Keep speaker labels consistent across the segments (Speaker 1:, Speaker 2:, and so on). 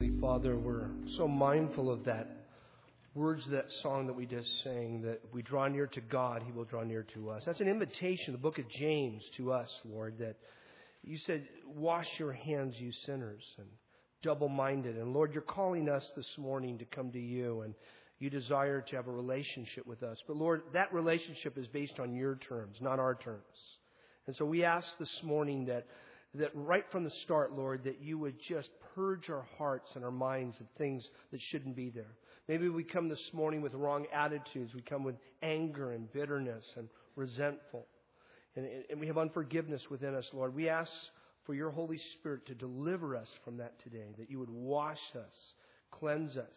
Speaker 1: Father, we're so mindful of that words of that song that we just sang, that we draw near to God, He will draw near to us. That's an invitation, the book of James, to us, Lord, that you said, wash your hands, you sinners, and double-minded. And Lord, you're calling us this morning to come to you, and you desire to have a relationship with us. But Lord, that relationship is based on your terms, not our terms. And so we ask this morning that right from the start, Lord, that you would just purge our hearts and our minds of things that shouldn't be there. Maybe we come this morning with wrong attitudes. We come with anger and bitterness and resentful. And we have unforgiveness within us, Lord. We ask for your Holy Spirit to deliver us from that today, that you would wash us, cleanse us.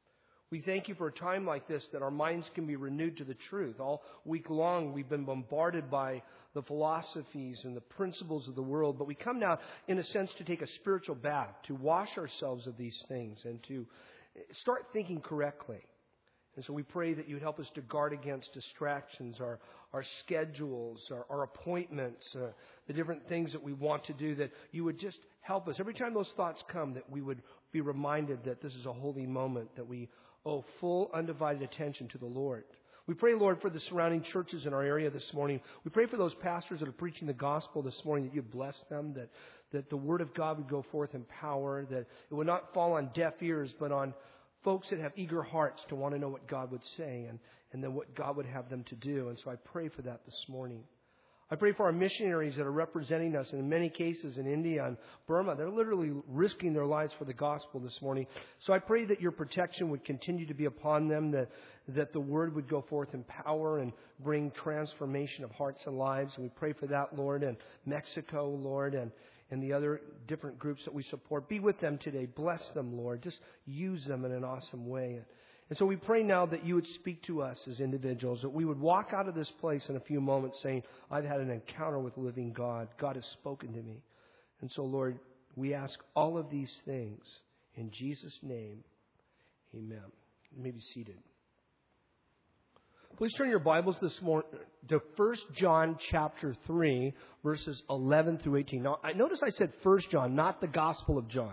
Speaker 1: We thank you for a time like this, that our minds can be renewed to the truth. All week long, we've been bombarded by the philosophies and the principles of the world. But we come now, in a sense, to take a spiritual bath, to wash ourselves of these things and to start thinking correctly. And so we pray that you would help us to guard against distractions, our schedules, our appointments, the different things that we want to do, that you would just help us. Every time those thoughts come, that we would be reminded that this is a holy moment, that we owe full, undivided attention to the Lord. We pray, Lord, for the surrounding churches in our area this morning. We pray for those pastors that are preaching the gospel this morning, that you bless them, that the word of God would go forth in power, that it would not fall on deaf ears, but on folks that have eager hearts to want to know what God would say and then what God would have them to do. And so I pray for that this morning. I pray for our missionaries that are representing us, and in many cases in India and Burma, they're literally risking their lives for the gospel this morning. So I pray that your protection would continue to be upon them, that the word would go forth in power and bring transformation of hearts and lives. And we pray for that, Lord, and Mexico, Lord, and the other different groups that we support. Be with them today. Bless them, Lord. Just use them in an awesome way. And so we pray now that you would speak to us as individuals, that we would walk out of this place in a few moments saying, I've had an encounter with the living God. God has spoken to me. And so, Lord, we ask all of these things in Jesus' name. Amen. You may be seated. Please turn your Bibles this morning to 1 John chapter 3, verses 11 through 18. Now, I notice I said 1 John, not the Gospel of John.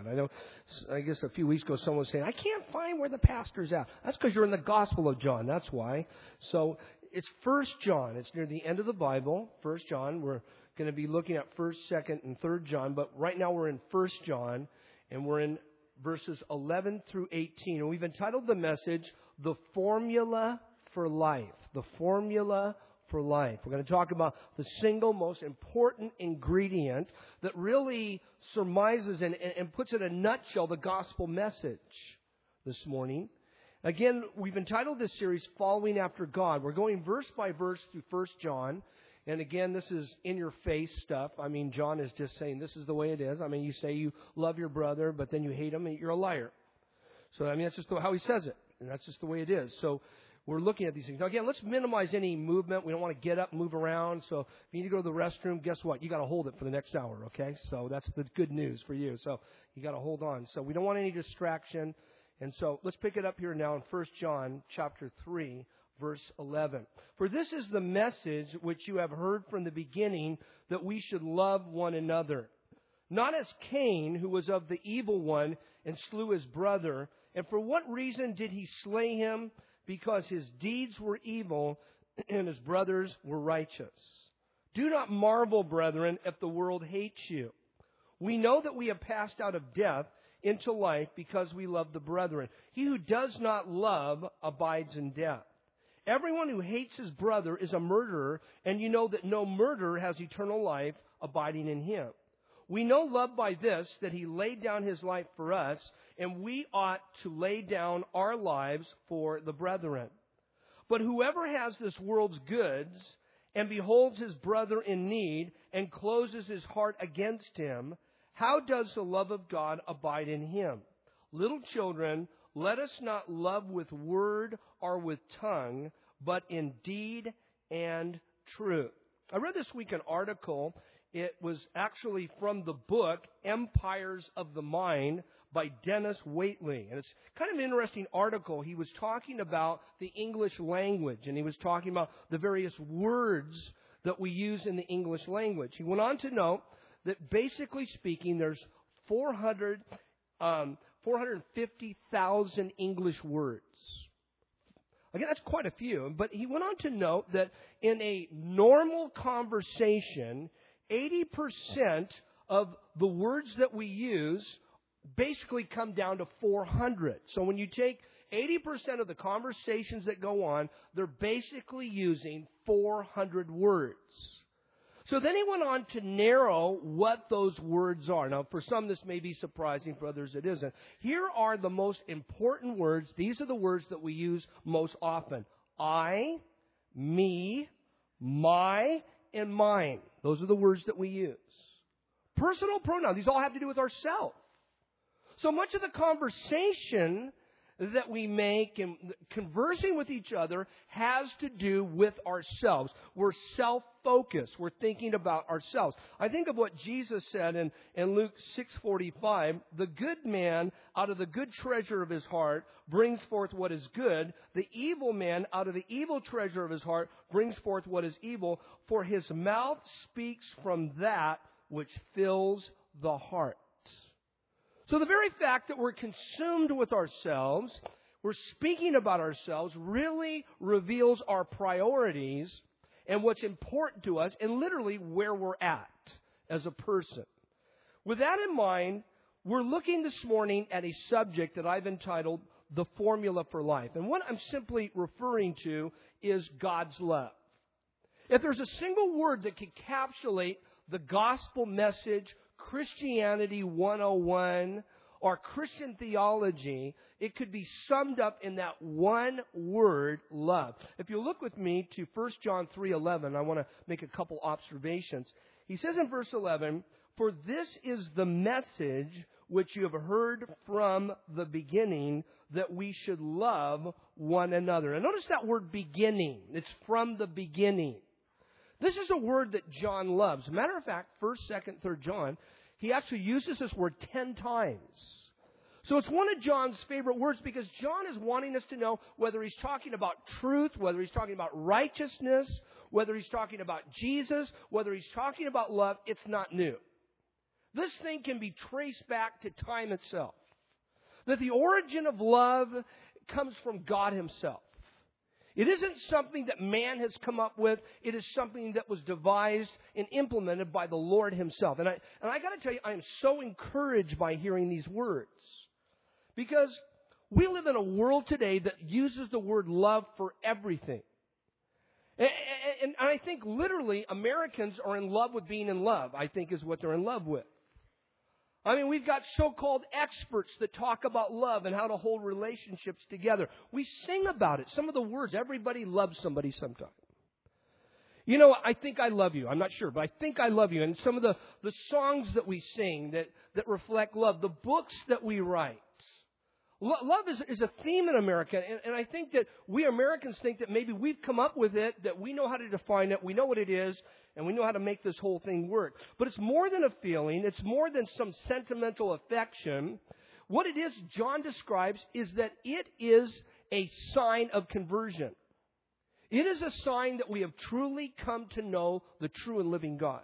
Speaker 1: I guess a few weeks ago someone was saying, I can't find where the pastor's at. That's because you're in the Gospel of John. That's why. So it's 1 John. It's near the end of the Bible, 1 John. We're going to be looking at 1st, 2nd, and 3rd John. But right now we're in 1 John, and we're in verses 11 through 18. And we've entitled the message, The Formula for Life. The formula for life. We're going to talk about the single most important ingredient that really surmises and puts in a nutshell the gospel message this morning. Again, we've entitled this series Following After God. We're going verse by verse through 1 John. And again, this is in-your-face stuff. I mean, John is just saying this is the way it is. I mean, you say you love your brother, but then you hate him, and you're a liar. So, I mean, that's just how he says it. And that's just the way it is. So, we're looking at these things. Now, again, let's minimize any movement. We don't want to get up, move around. So if you need to go to the restroom, guess what? You got to hold it for the next hour, okay? So that's the good news for you. So you got to hold on. So we don't want any distraction. And so let's pick it up here now in 1 John chapter 3, verse 11. For this is the message which you have heard from the beginning, that we should love one another. Not as Cain, who was of the evil one and slew his brother. And for what reason did he slay him? Because his deeds were evil and his brothers were righteous. Do not marvel, brethren, if the world hates you. We know that we have passed out of death into life because we love the brethren. He who does not love abides in death. Everyone who hates his brother is a murderer, and you know that no murderer has eternal life abiding in him. We know love by this, that he laid down his life for us, and we ought to lay down our lives for the brethren. But whoever has this world's goods and beholds his brother in need and closes his heart against him, how does the love of God abide in him? Little children, let us not love with word or with tongue, but in deed and truth. I read this week an article. It was actually from the book Empires of the Mind by Dennis Waitley. And it's kind of an interesting article. He was talking about the English language, and he was talking about the various words that we use in the English language. He went on to note that basically speaking, there's 400 450,000 English words. Again, that's quite a few. But he went on to note that in a normal conversation, 80% of the words that we use basically come down to 400. So when you take 80% of the conversations that go on, they're basically using 400 words. So then he went on to narrow what those words are. Now, for some this may be surprising, for others it isn't. Here are the most important words. These are the words that we use most often. I, me, my, and mine. Those are the words that we use. Personal pronouns. These all have to do with ourselves. So much of the conversation that we make and conversing with each other has to do with ourselves. We're self-focused. We're thinking about ourselves. I think of what Jesus said in Luke 6:45, the good man out of the good treasure of his heart brings forth what is good. The evil man out of the evil treasure of his heart brings forth what is evil. For his mouth speaks from that which fills the heart. So the very fact that we're consumed with ourselves, we're speaking about ourselves, really reveals our priorities and what's important to us and literally where we're at as a person. With that in mind, we're looking this morning at a subject that I've entitled The Formula for Life. And what I'm simply referring to is God's love. If there's a single word that can encapsulate the gospel message, Christianity 101, or Christian theology, it could be summed up in that one word, love. If you look with me to 1 John 3:11, I want to make a couple observations. He says in verse 11, "For this is the message which you have heard from the beginning, that we should love one another." And notice that word beginning. It's from the beginning. This is a word that John loves. As a matter of fact, 1st, 2nd, 3rd John, he actually uses this word 10 times. So it's one of John's favorite words because John is wanting us to know whether he's talking about truth, whether he's talking about righteousness, whether he's talking about Jesus, whether he's talking about love. It's not new. This thing can be traced back to time itself. That the origin of love comes from God himself. It isn't something that man has come up with. It is something that was devised and implemented by the Lord himself. And I got to tell you, I am so encouraged by hearing these words. Because we live in a world today that uses the word love for everything. And I think literally Americans are in love with being in love, I think is what they're in love with. I mean, we've got so-called experts that talk about love and how to hold relationships together. We sing about it. Some of the words, everybody loves somebody sometime. You know, I think I love you. I'm not sure, but I think I love you. And some of the songs that we sing that reflect love, the books that we write. Love is a theme in America, and I think that we Americans think that maybe we've come up with it, that we know how to define it, we know what it is, and we know how to make this whole thing work. But it's more than a feeling. It's more than some sentimental affection. What it is, John describes, is that it is a sign of conversion. It is a sign that we have truly come to know the true and living God.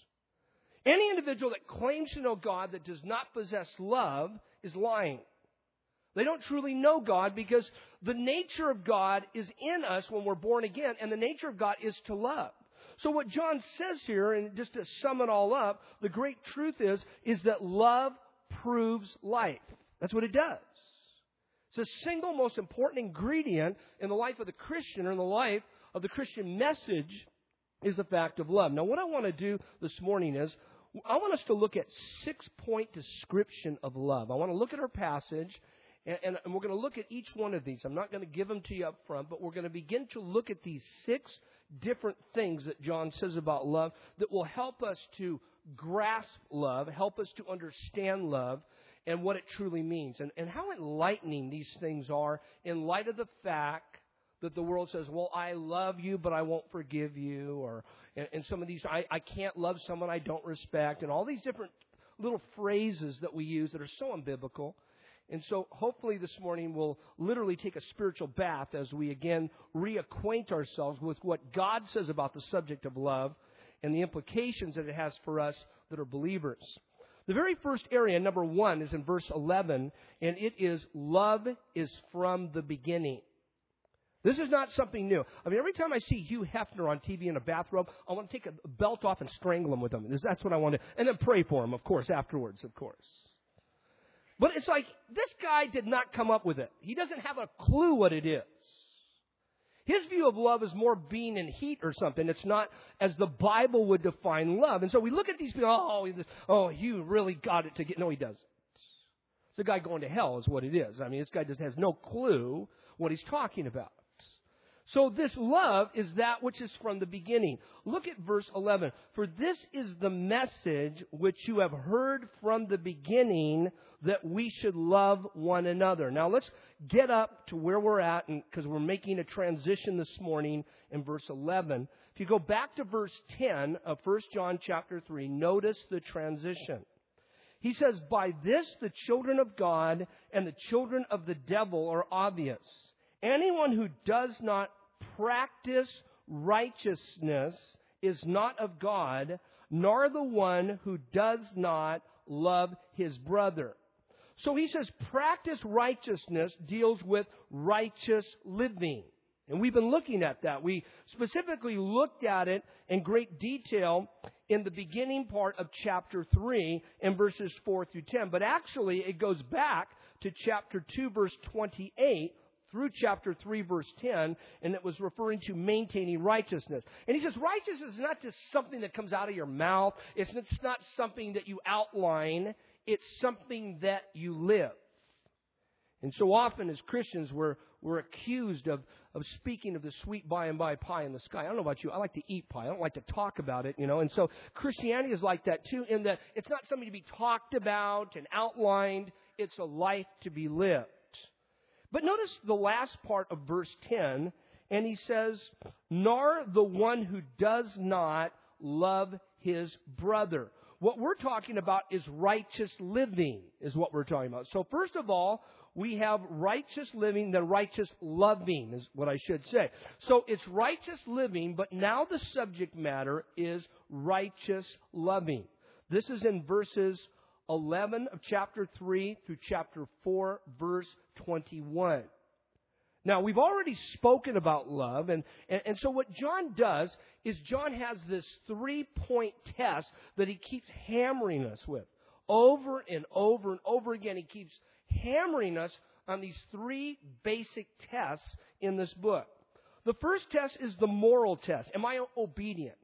Speaker 1: Any individual that claims to know God that does not possess love is lying. They don't truly know God because the nature of God is in us when we're born again, and the nature of God is to love. So what John says here, and just to sum it all up, the great truth is that love proves life. That's what it does. It's the single most important ingredient in the life of the Christian, or in the life of the Christian message, is the fact of love. Now, what I want to do this morning is, I want us to look at 6-point description of love. I want to look at our passage, and we're going to look at each one of these. I'm not going to give them to you up front, but we're going to begin to look at these 6 different things that John says about love that will help us to grasp love, help us to understand love, and what it truly means. And how enlightening these things are in light of the fact that the world says, well, I love you, but I won't forgive you. Or and some of these, I can't love someone I don't respect. And all these different little phrases that we use that are so unbiblical. And so hopefully this morning we'll literally take a spiritual bath as we again reacquaint ourselves with what God says about the subject of love and the implications that it has for us that are believers. The very first area, number 1, is in verse 11, and it is love is from the beginning. This is not something new. I mean, every time I see Hugh Hefner on TV in a bathrobe, I want to take a belt off and strangle him with them. That's what I want to do. And then pray for him, of course, afterwards, of course. But it's like, this guy did not come up with it. He doesn't have a clue what it is. His view of love is more being in heat or something. It's not as the Bible would define love. And so we look at these people, Hugh really got it to get... No, he doesn't. It's a guy going to hell is what it is. I mean, this guy just has no clue what he's talking about. So this love is that which is from the beginning. Look at verse 11. For this is the message which you have heard from the beginning, that we should love one another. Now let's get up to where we're at, because we're making a transition this morning in verse 11. If you go back to verse 10 of 1 John chapter 3, notice the transition. He says, by this the children of God and the children of the devil are obvious. Anyone who does not practice righteousness is not of God, nor the one who does not love his brother. So he says practice righteousness deals with righteous living. And we've been looking at that. We specifically looked at it in great detail in the beginning part of chapter 3 in verses 4 through 10. But actually it goes back to chapter 2 verse 28 through chapter 3, verse 10, and it was referring to maintaining righteousness. And he says righteousness is not just something that comes out of your mouth. It's not something that you outline. It's something that you live. And so often as Christians, we're accused of speaking of the sweet by and by pie in the sky. I don't know about you. I like to eat pie. I don't like to talk about it, And so Christianity is like that too, in that it's not something to be talked about and outlined. It's a life to be lived. But notice the last part of verse 10, and he says, nor the one who does not love his brother. What we're talking about is righteous living, is what we're talking about. So first of all, we have righteous living, then righteous loving is what I should say. So it's righteous living, but now the subject matter is righteous loving. This is in verses 11 of chapter 3 through chapter 4, verse 21. Now, we've already spoken about love, and so what John does is John has this 3-point test that he keeps hammering us with. Over and over and over again, he keeps hammering us on these 3 basic tests in this book. The first test is the moral test. Am I obedient?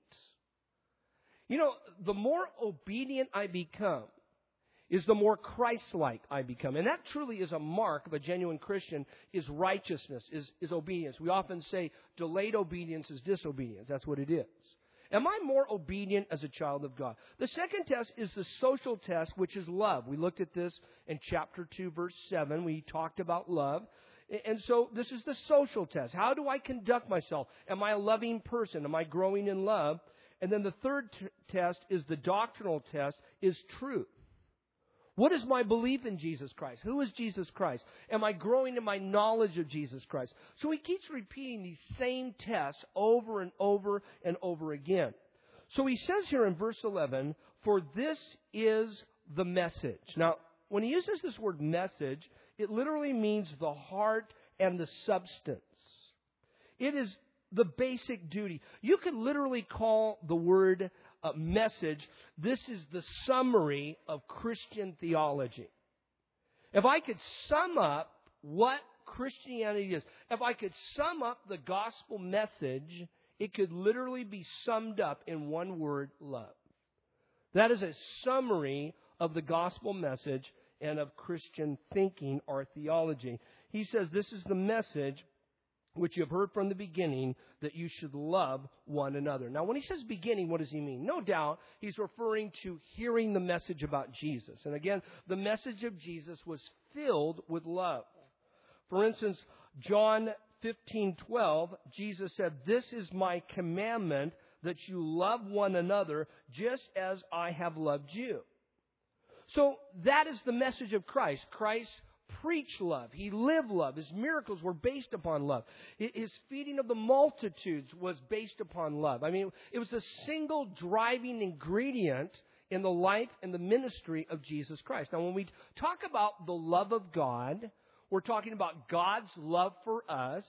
Speaker 1: The more obedient I become, is the more Christ-like I become. And that truly is a mark of a genuine Christian, is righteousness, is obedience. We often say delayed obedience is disobedience. That's what it is. Am I more obedient as a child of God? The second test is the social test, which is love. We looked at this in chapter 2, verse 7. We talked about love. And so this is the social test. How do I conduct myself? Am I a loving person? Am I growing in love? And then the third test is the doctrinal test, is truth. What is my belief in Jesus Christ? Who is Jesus Christ? Am I growing in my knowledge of Jesus Christ? So he keeps repeating these same tests over and over and over again. So he says here in verse 11, for this is the message. Now, when he uses this word message, it literally means the heart and the substance. It is the basic duty. You could literally call the word message, this is the summary of Christian theology. If I could sum up what Christianity is, if I could sum up the gospel message, it could literally be summed up in one word, love. That is a summary of the gospel message and of Christian thinking or theology. He says this is the message which you have heard from the beginning, that you should love one another. Now, when he says beginning, what does he mean? No doubt, he's referring to hearing the message about Jesus. And again, the message of Jesus was filled with love. For instance, John 15:12, Jesus said, this is my commandment, that you love one another just as I have loved you. So that is the message of Christ. Christ preached love. He lived love. His miracles were based upon love. His feeding of the multitudes was based upon love. I mean, it was a single driving ingredient in the life and the ministry of Jesus Christ. Now, when we talk about the love of God, we're talking about God's love for us,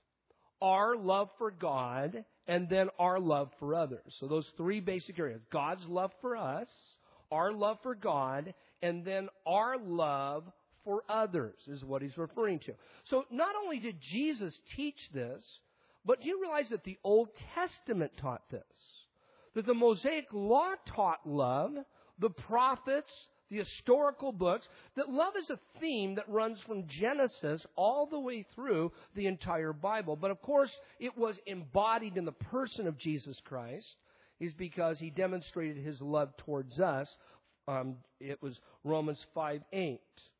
Speaker 1: our love for God, and then our love for others. So those three basic areas: God's love for us, our love for God, and then our love for others is what he's referring to. So not only did Jesus teach this, but do you realize that the Old Testament taught this? That the Mosaic Law taught love, the prophets, the historical books, that love is a theme that runs from Genesis all the way through the entire Bible. But of course, it was embodied in the person of Jesus Christ, is because he demonstrated his love towards us. It was Romans 5:8.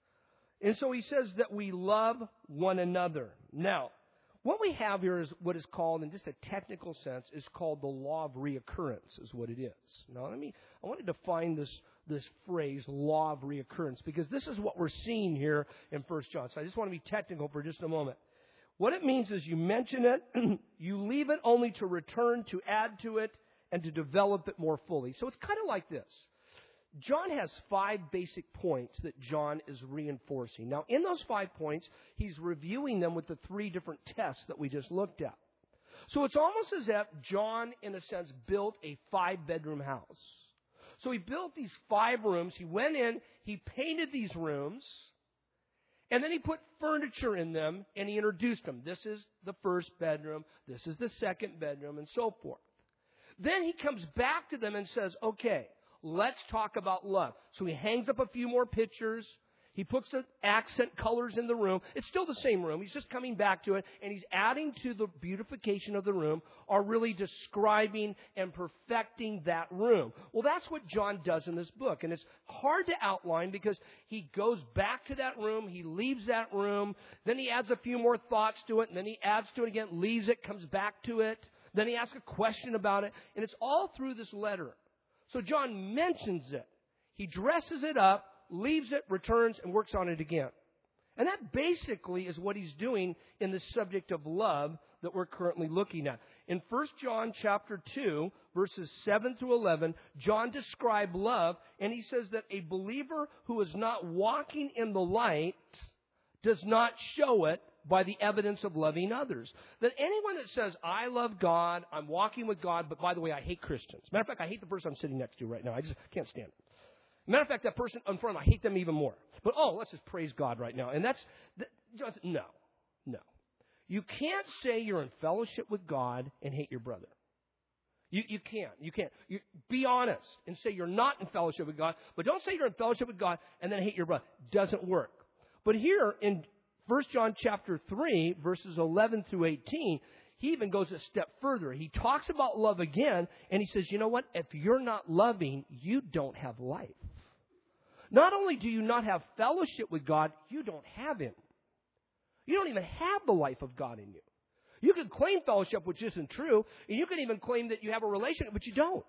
Speaker 1: And so he says that we love one another. Now, what we have here is what is called, in just a technical sense, is called the law of reoccurrence, is what it is. Now, I want to define this phrase, law of reoccurrence, because this is what we're seeing here in 1 John. So I just want to be technical for just a moment. What it means is you mention it, you leave it only to return, to add to it, and to develop it more fully. So it's kind of like this. John has 5 basic points that John is reinforcing. Now, in those 5 points, he's reviewing them with the 3 different tests that we just looked at. So it's almost as if John, in a sense, built a 5-bedroom house. So he built these 5 rooms. He went in, he painted these rooms, and then he put furniture in them, and he introduced them. This is the first bedroom, this is the second bedroom, and so forth. Then he comes back to them and says, okay, let's talk about love. So he hangs up a few more pictures. He puts the accent colors in the room. It's still the same room. He's just coming back to it, and he's adding to the beautification of the room, or really describing and perfecting that room. Well, that's what John does in this book, and it's hard to outline because he goes back to that room, he leaves that room, then he adds a few more thoughts to it, and then he adds to it again, leaves it, comes back to it, then he asks a question about it, and it's all through this letter. So John mentions it. He dresses it up, leaves it, returns, and works on it again. And that basically is what he's doing in the subject of love that we're currently looking at. In 1 John chapter 2, verses 7 through 11, John described love, and he says that a believer who is not walking in the light does not show it by the evidence of loving others. That anyone that says, I love God, I'm walking with God, but by the way, I hate Christians. Matter of fact, I hate the person I'm sitting next to right now. I just can't stand it. Matter of fact, that person in front of me, I hate them even more. But, let's just praise God right now. And no. You can't say you're in fellowship with God and hate your brother. You can't. Be honest and say you're not in fellowship with God, but don't say you're in fellowship with God and then hate your brother. Doesn't work. But here in 1 John chapter 3, verses 11 through 18, he even goes a step further. He talks about love again, and he says, you know what? If you're not loving, you don't have life. Not only do you not have fellowship with God, you don't have Him. You don't even have the life of God in you. You can claim fellowship, which isn't true, and you can even claim that you have a relationship, but you don't.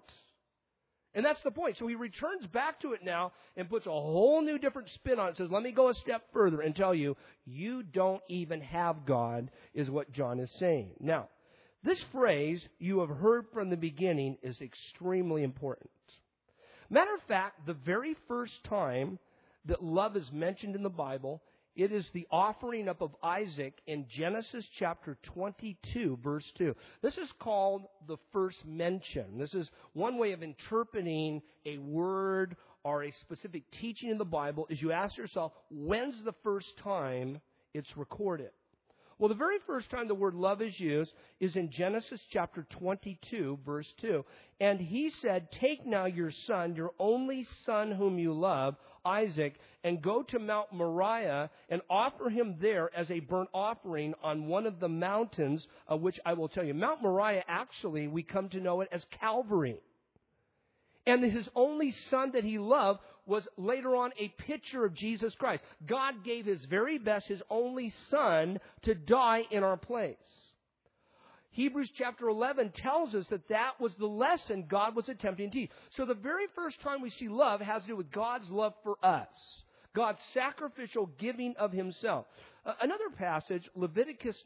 Speaker 1: And that's the point. So he returns back to it now and puts a whole new different spin on it. Says, let me go a step further and tell you, you don't even have God, is what John is saying. Now, this phrase you have heard from the beginning is extremely important. Matter of fact, the very first time that love is mentioned in the Bible, it is the offering up of Isaac in Genesis chapter 22, verse 2. This is called the first mention. This is one way of interpreting a word or a specific teaching in the Bible, is you ask yourself, when's the first time it's recorded? Well, the very first time the word love is used is in Genesis chapter 22, verse 2. And he said, take now your son, your only son whom you love, Isaac, and go to Mount Moriah and offer him there as a burnt offering on one of the mountains of which I will tell you. Mount Moriah, actually, we come to know it as Calvary. And his only son that he loved was later on a picture of Jesus Christ. God gave his very best, his only son, to die in our place. Hebrews chapter 11 tells us that that was the lesson God was attempting to teach. So the very first time we see love has to do with God's love for us. God's sacrificial giving of himself. Another passage, Leviticus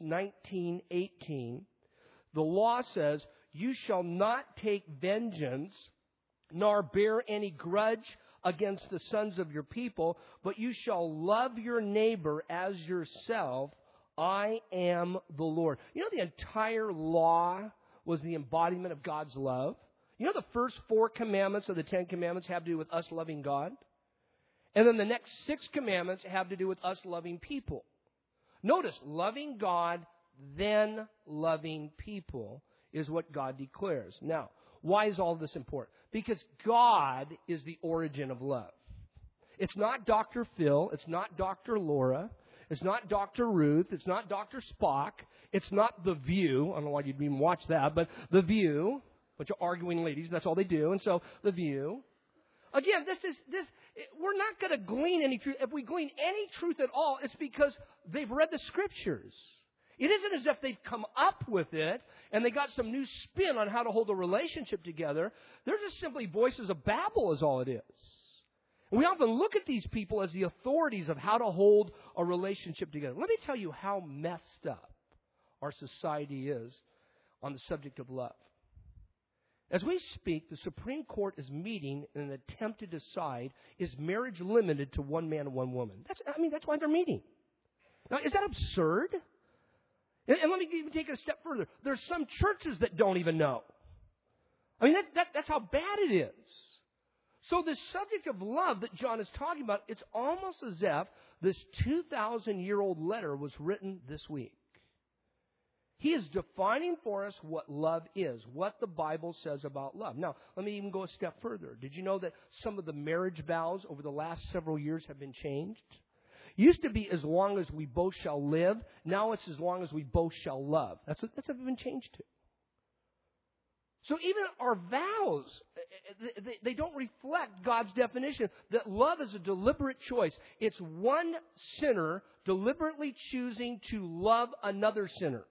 Speaker 1: 19:18, the law says, you shall not take vengeance nor bear any grudge against the sons of your people, but you shall love your neighbor as yourself. I am the Lord. You know, the entire law was the embodiment of God's love. You know, the first 4 commandments of the 10 commandments have to do with us loving God. And then the next 6 commandments have to do with us loving people. Notice, loving God, then loving people is what God declares. Now, why is all this important? Because God is the origin of love. It's not Dr. Phil. It's not Dr. Laura. It's not Dr. Ruth. It's not Dr. Spock. It's not The View. I don't know why you'd even watch that, but The View. Bunch of arguing ladies, that's all they do. And so, The View. Again, we're not going to glean any truth. If we glean any truth at all, it's because they've read the Scriptures. It isn't as if they've come up with it and they got some new spin on how to hold a relationship together. They're just simply voices of Babel is all it is. And we often look at these people as the authorities of how to hold a relationship together. Let me tell you how messed up our society is on the subject of love. As we speak, the Supreme Court is meeting in an attempt to decide, is marriage limited to one man and one woman? That's why they're meeting. Now, is that absurd? And let me even take it a step further. There's some churches that don't even know. I mean, that's how bad it is. So the subject of love that John is talking about, it's almost as if this 2,000-year-old letter was written this week. He is defining for us what love is, what the Bible says about love. Now, let me even go a step further. Did you know that some of the marriage vows over the last several years have been changed? It used to be as long as we both shall live. Now it's as long as we both shall love. That's what been changed to. So even our vows, they don't reflect God's definition that love is a deliberate choice. It's one sinner deliberately choosing to love another sinner.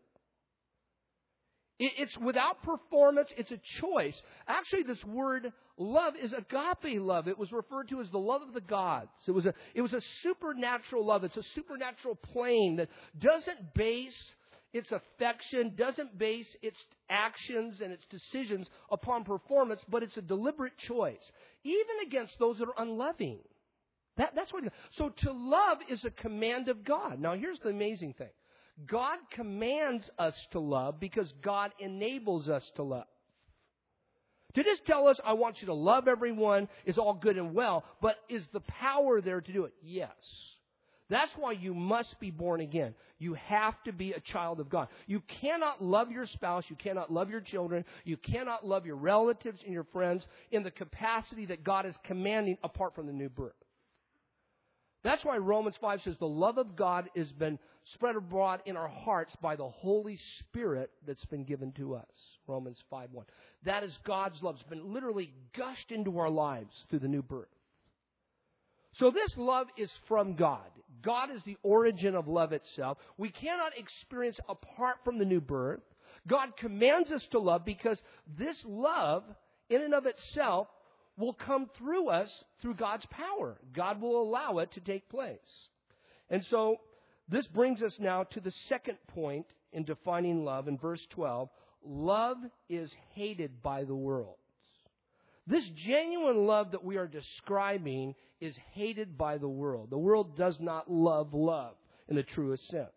Speaker 1: It's without performance. It's a choice. Actually, this word love is agape love. It was referred to as the love of the gods. It was a supernatural love. It's a supernatural plane that doesn't base its affection, doesn't base its actions and its decisions upon performance, but it's a deliberate choice, even against those that are unloving. That's what. So to love is a command of God. Now, here's the amazing thing. God commands us to love because God enables us to love. To just tell us, I want you to love everyone, is all good and well, but is the power there to do it? Yes. That's why you must be born again. You have to be a child of God. You cannot love your spouse, you cannot love your children, you cannot love your relatives and your friends in the capacity that God is commanding apart from the new birth. That's why Romans 5 says the love of God has been spread abroad in our hearts by the Holy Spirit that's been given to us. Romans 5:1. That is God's love. It's been literally gushed into our lives through the new birth. So this love is from God. God is the origin of love itself. We cannot experience apart from the new birth. God commands us to love because this love, in and of itself, will come through us through God's power. God will allow it to take place. And so this brings us now to the second point in defining love in verse 12. Love is hated by the world. This genuine love that we are describing is hated by the world. The world does not love love in the truest sense.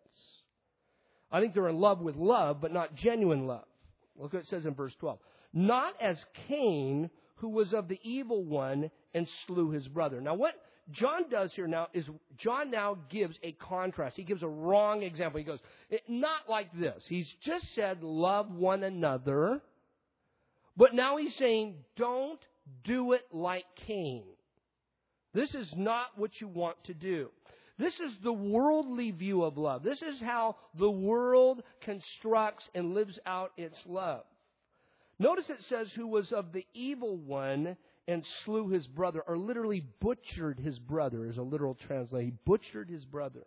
Speaker 1: I think they're in love with love, but not genuine love. Look what it says in verse 12. Not as Cain, who was of the evil one and slew his brother. Now what John does here now is John now gives a contrast. He gives a wrong example. He goes, not like this. He's just said love one another. But now he's saying don't do it like Cain. This is not what you want to do. This is the worldly view of love. This is how the world constructs and lives out its love. Notice it says, who was of the evil one and slew his brother, or literally butchered his brother, is a literal translation. He butchered his brother.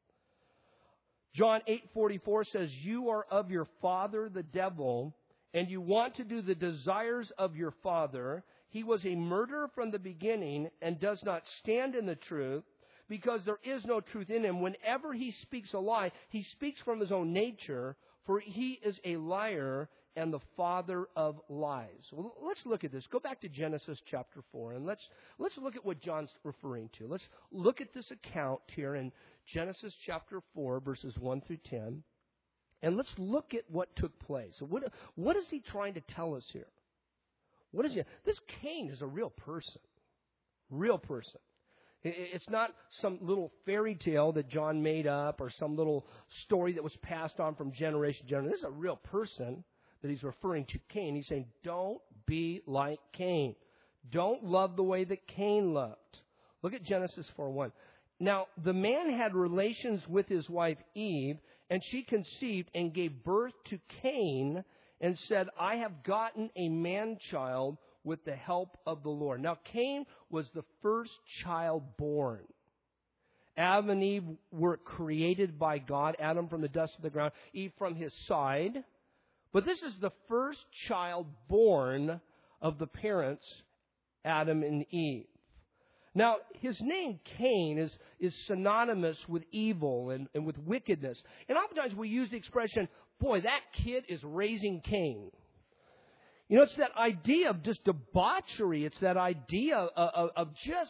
Speaker 1: John 8:44 says, you are of your father, the devil, and you want to do the desires of your father. He was a murderer from the beginning and does not stand in the truth, because there is no truth in him. Whenever he speaks a lie, he speaks from his own nature, for he is a liar and the father of lies. Well, let's look at this. Go back to Genesis chapter 4, and let's look at what John's referring to. Let's look at this account here in Genesis chapter 4, verses 1 through 10, and let's look at what took place. So what is he trying to tell us here? This Cain is a real person. Real person. It's not some little fairy tale that John made up or some little story that was passed on from generation to generation. This is a real person that he's referring to, Cain. He's saying, don't be like Cain. Don't love the way that Cain loved. Look at Genesis 4:1. Now, the man had relations with his wife Eve, and she conceived and gave birth to Cain and said, I have gotten a man-child with the help of the Lord. Now, Cain was the first child born. Adam and Eve were created by God. Adam from the dust of the ground, Eve from his side. But this is the first child born of the parents, Adam and Eve. Now, his name, Cain, is synonymous with evil and with wickedness. And oftentimes we use the expression, boy, that kid is raising Cain. You know, it's that idea of just debauchery. It's that idea of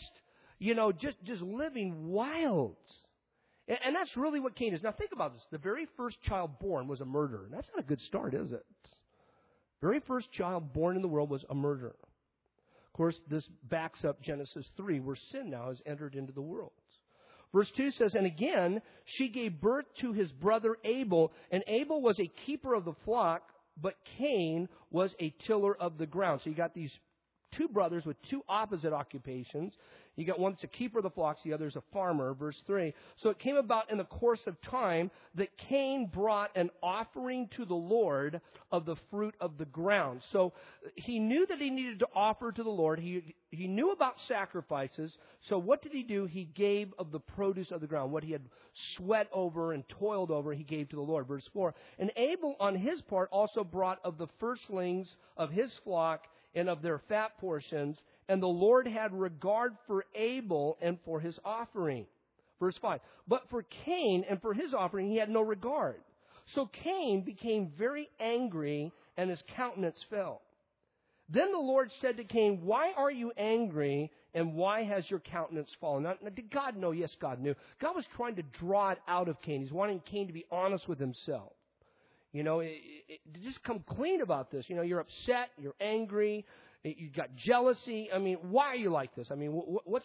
Speaker 1: just living wild. And that's really what Cain is. Now, think about this. The very first child born was a murderer. That's not a good start, is it? Very first child born in the world was a murderer. Of course, this backs up Genesis 3, where sin now has entered into the world. Verse 2 says, and again, she gave birth to his brother Abel, and Abel was a keeper of the flock, but Cain was a tiller of the ground. So you got these two brothers with two opposite occupations. You got one that's a keeper of the flocks, the other is a farmer. Verse 3. So it came about in the course of time that Cain brought an offering to the Lord of the fruit of the ground. So he knew that he needed to offer to the Lord. He knew about sacrifices. So what did he do? He gave of the produce of the ground. What he had sweat over and toiled over, he gave to the Lord. Verse 4. And Abel on his part also brought of the firstlings of his flock and of their fat portions, and the Lord had regard for Abel and for his offering. Verse 5. But for Cain and for his offering he had no regard. So Cain became very angry, and his countenance fell. Then the Lord said to Cain, why are you angry, and why has your countenance fallen? Now, did God know? Yes, God knew. God was trying to draw it out of Cain. He's wanting Cain to be honest with himself. You know, just come clean about this. You know, you're upset, you're angry, you've got jealousy. I mean, why are you like this? I mean,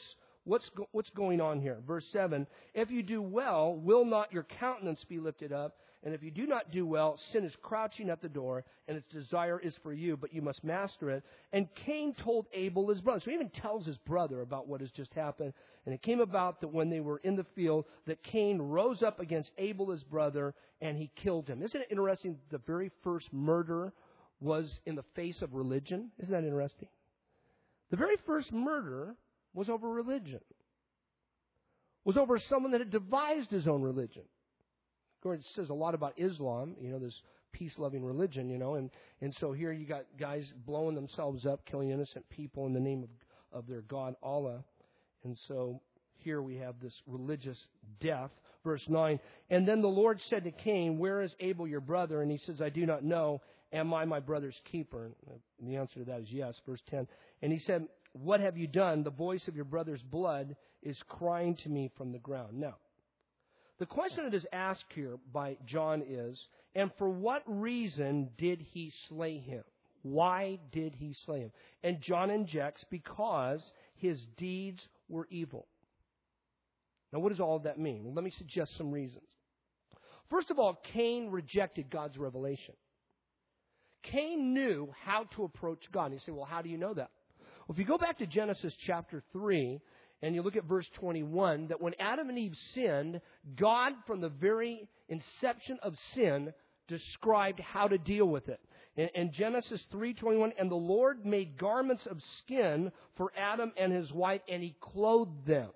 Speaker 1: what's going on here? Verse 7, if you do well, will not your countenance be lifted up? And if you do not do well, sin is crouching at the door, and its desire is for you, but you must master it. And Cain told Abel his brother. So he even tells his brother about what has just happened. And it came about that when they were in the field, that Cain rose up against Abel his brother, and he killed him. Isn't it interesting? The very first murder was in the face of religion. Isn't that interesting? The very first murder was over religion. Was over someone that had devised his own religion. Of course, it says a lot about Islam, you know, this peace-loving religion, you know, and so here you got guys blowing themselves up, killing innocent people in the name of their God, Allah. And so here we have this religious death. Verse 9, and then the Lord said to Cain, where is Abel your brother? And he says, I do not know. Am I my brother's keeper? And the answer to that is yes. Verse 10, and he said, what have you done? The voice of your brother's blood is crying to me from the ground. Now, the question that is asked here by John is, and for what reason did he slay him? Why did he slay him? And John injects, because his deeds were evil. Now, what does all of that mean? Well, let me suggest some reasons. First of all, Cain rejected God's revelation. Cain knew how to approach God. And you say, well, how do you know that? Well, if you go back to Genesis chapter 3, and you look at verse 21, that when Adam and Eve sinned, God, from the very inception of sin, described how to deal with it. In Genesis 3:21, and the Lord made garments of skin for Adam and his wife, and he clothed them.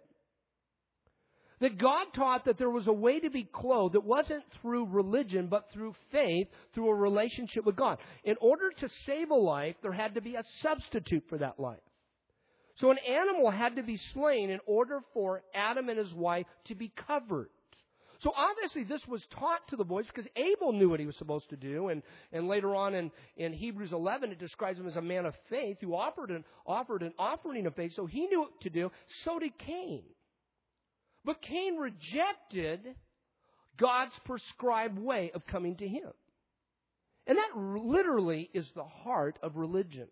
Speaker 1: That God taught that there was a way to be clothed that wasn't through religion, but through faith, through a relationship with God. In order to save a life, there had to be a substitute for that life. So an animal had to be slain in order for Adam and his wife to be covered. So obviously this was taught to the boys because Abel knew what he was supposed to do. And later on in Hebrews 11, it describes him as a man of faith who offered an offering of faith. So he knew what to do. So did Cain. But Cain rejected God's prescribed way of coming to him. And that literally is the heart of religion.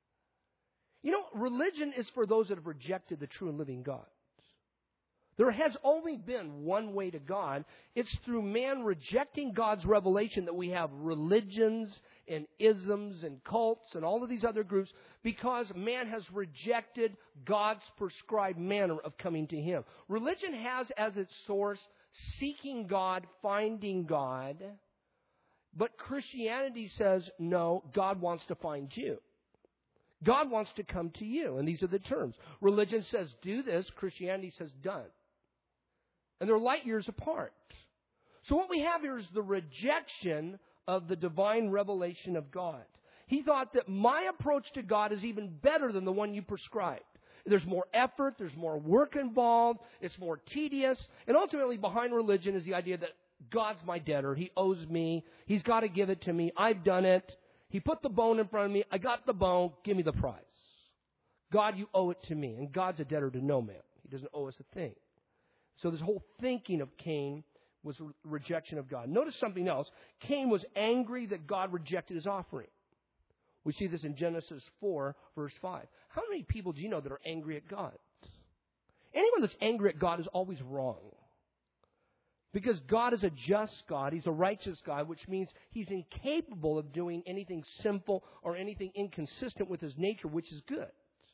Speaker 1: You know, religion is for those that have rejected the true and living God. There has only been one way to God. It's through man rejecting God's revelation that we have religions and isms and cults and all of these other groups because man has rejected God's prescribed manner of coming to Him. Religion has as its source seeking God, finding God. But Christianity says, no, God wants to find you. God wants to come to you. And these are the terms. Religion says, do this. Christianity says, done. And they're light years apart. So what we have here is the rejection of the divine revelation of God. He thought that my approach to God is even better than the one you prescribed. There's more effort, there's more work involved, it's more tedious. And ultimately behind religion is the idea that God's my debtor. He owes me. He's got to give it to me. I've done it. He put the bone in front of me. I got the bone. Give me the price. God, you owe it to me. And God's a debtor to no man. He doesn't owe us a thing. So this whole thinking of Cain was rejection of God. Notice something else. Cain was angry that God rejected his offering. We see this in Genesis 4, verse 5. How many people do you know that are angry at God? Anyone that's angry at God is always wrong. Because God is a just God. He's a righteous God, which means He's incapable of doing anything sinful or anything inconsistent with His nature, which is good.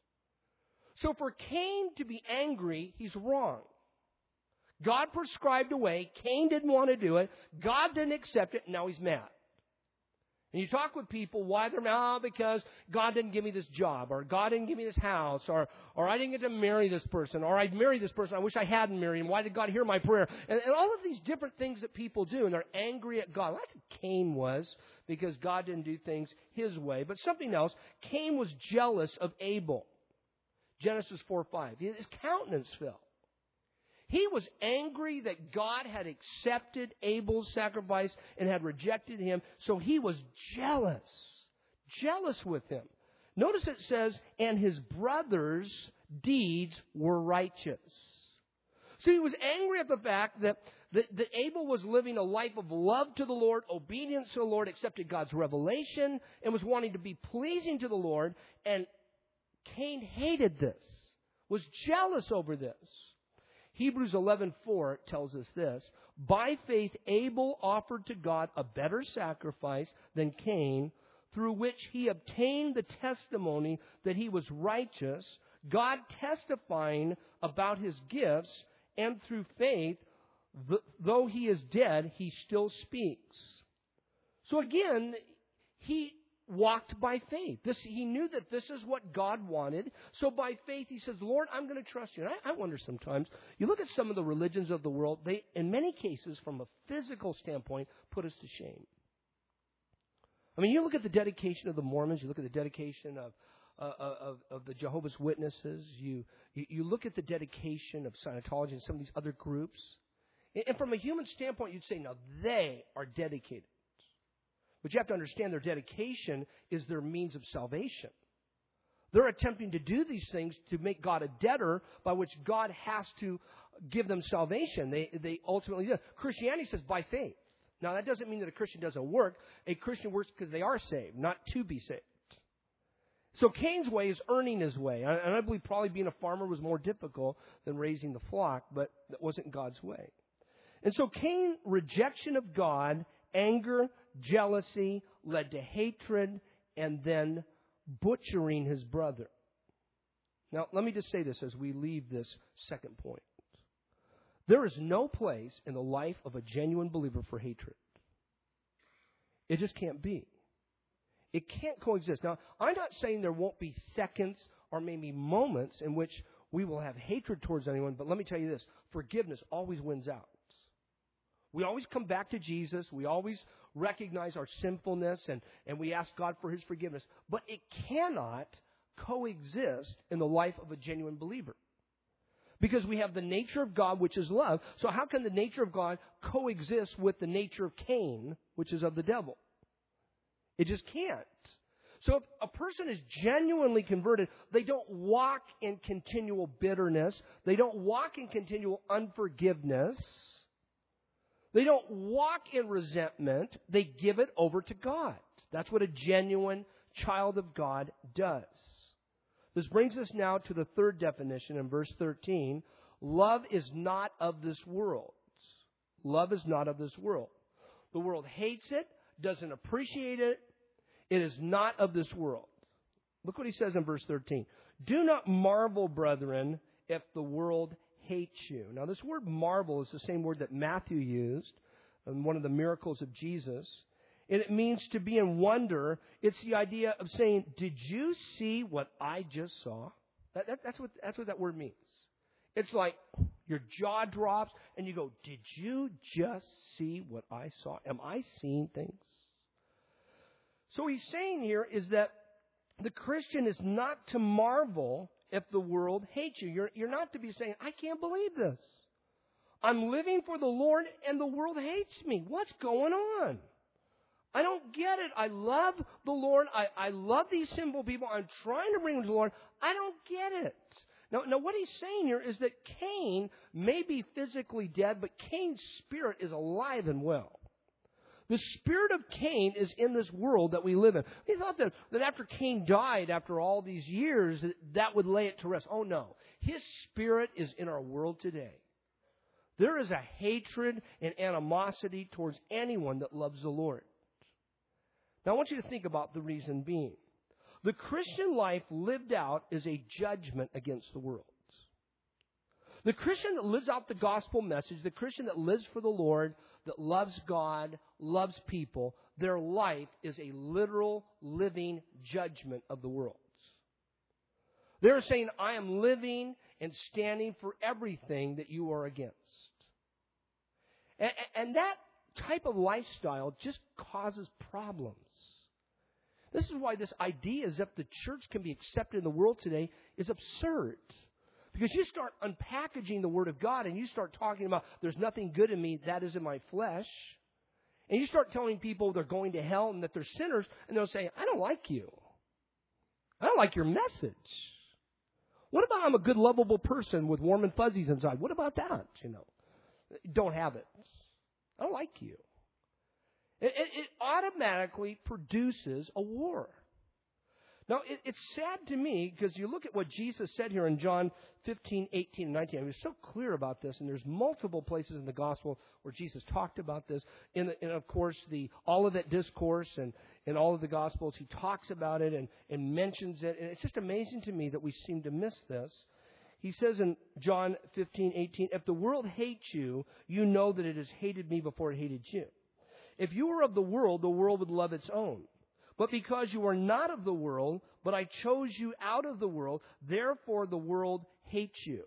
Speaker 1: So for Cain to be angry, he's wrong. God prescribed a way. Cain didn't want to do it. God didn't accept it. And now he's mad. And you talk with people why they're mad, because God didn't give me this job, or God didn't give me this house, or I didn't get to marry this person, or I'd marry this person. I wish I hadn't married him. Why did God hear my prayer? And all of these different things that people do, and they're angry at God. That's what Cain was, because God didn't do things His way. But something else, Cain was jealous of Abel. Genesis 4:5. His countenance fell. He was angry that God had accepted Abel's sacrifice and had rejected him. So he was jealous. Jealous with him. Notice it says, and his brother's deeds were righteous. So he was angry at the fact that Abel was living a life of love to the Lord, obedience to the Lord, accepted God's revelation, and was wanting to be pleasing to the Lord. And Cain hated this, was jealous over this. Hebrews 11:4 tells us this. By faith, Abel offered to God a better sacrifice than Cain, through which he obtained the testimony that he was righteous, God testifying about his gifts, and through faith, though he is dead, he still speaks. So again, he walked by faith. He knew that this is what God wanted. So by faith, he says, Lord, I'm going to trust you. And I wonder sometimes, you look at some of the religions of the world, they, in many cases, from a physical standpoint, put us to shame. I mean, you look at the dedication of the Mormons, you look at the dedication of the Jehovah's Witnesses, you look at the dedication of Scientology and some of these other groups. And from a human standpoint, you'd say, now they are dedicated. But you have to understand their dedication is their means of salvation. They're attempting to do these things to make God a debtor by which God has to give them salvation. They ultimately do. Christianity says by faith. Now, that doesn't mean that a Christian doesn't work. A Christian works because they are saved, not to be saved. So Cain's way is earning his way. And I believe probably being a farmer was more difficult than raising the flock, but that wasn't God's way. And so Cain's rejection of God, anger, jealousy, led to hatred, and then butchering his brother. Now, let me just say this as we leave this second point. There is no place in the life of a genuine believer for hatred. It just can't be. It can't coexist. Now, I'm not saying there won't be seconds or maybe moments in which we will have hatred towards anyone, but let me tell you this. Forgiveness always wins out. We always come back to Jesus. We always recognize our sinfulness and we ask God for His forgiveness. But it cannot coexist in the life of a genuine believer. Because we have the nature of God, which is love. So how can the nature of God coexist with the nature of Cain, which is of the devil? It just can't. So if a person is genuinely converted, they don't walk in continual bitterness. They don't walk in continual unforgiveness. They don't walk in resentment. They give it over to God. That's what a genuine child of God does. This brings us now to the third definition in verse 13. Love is not of this world. Love is not of this world. The world hates it, doesn't appreciate it. It is not of this world. Look what he says in verse 13. Do not marvel, brethren, if the world hates you. Now, this word marvel is the same word that Matthew used in one of the miracles of Jesus. And it means to be in wonder. It's the idea of saying, did you see what I just saw? That's what that word means. It's like your jaw drops and you go, did you just see what I saw? Am I seeing things? So what he's saying here is that the Christian is not to marvel if the world hates you. You're not to be saying, I can't believe this. I'm living for the Lord and the world hates me. What's going on? I don't get it. I love the Lord. I love these sinful people. I'm trying to bring them to the Lord. I don't get it. Now what he's saying here is that Cain may be physically dead, but Cain's spirit is alive and well. The spirit of Cain is in this world that we live in. He thought that after Cain died, after all these years, that would lay it to rest. Oh, no. His spirit is in our world today. There is a hatred and animosity towards anyone that loves the Lord. Now, I want you to think about the reason being. The Christian life lived out is a judgment against the world. The Christian that lives out the gospel message, the Christian that lives for the Lord, that loves God, loves people, their life is a literal living judgment of the world. They're saying, I am living and standing for everything that you are against. And that type of lifestyle just causes problems. This is why this idea as if the church can be accepted in the world today is absurd. Because you start unpackaging the Word of God and you start talking about there's nothing good in me, that is in my flesh. And you start telling people they're going to hell and that they're sinners, and they'll say, I don't like you. I don't like your message. What about I'm a good, lovable person with warm and fuzzies inside? What about that? Don't have it. I don't like you. It automatically produces a war. Now, it's sad to me because you look at what Jesus said here in John 15, 18, and 19. He was so clear about this, and there's multiple places in the gospel where Jesus talked about this. In of course, the Olivet Discourse and in all of the gospels, he talks about it and mentions it. And it's just amazing to me that we seem to miss this. He says in John 15, 18, if the world hates you, you know that it has hated me before it hated you. If you were of the world would love its own. But because you are not of the world, but I chose you out of the world, therefore the world hates you.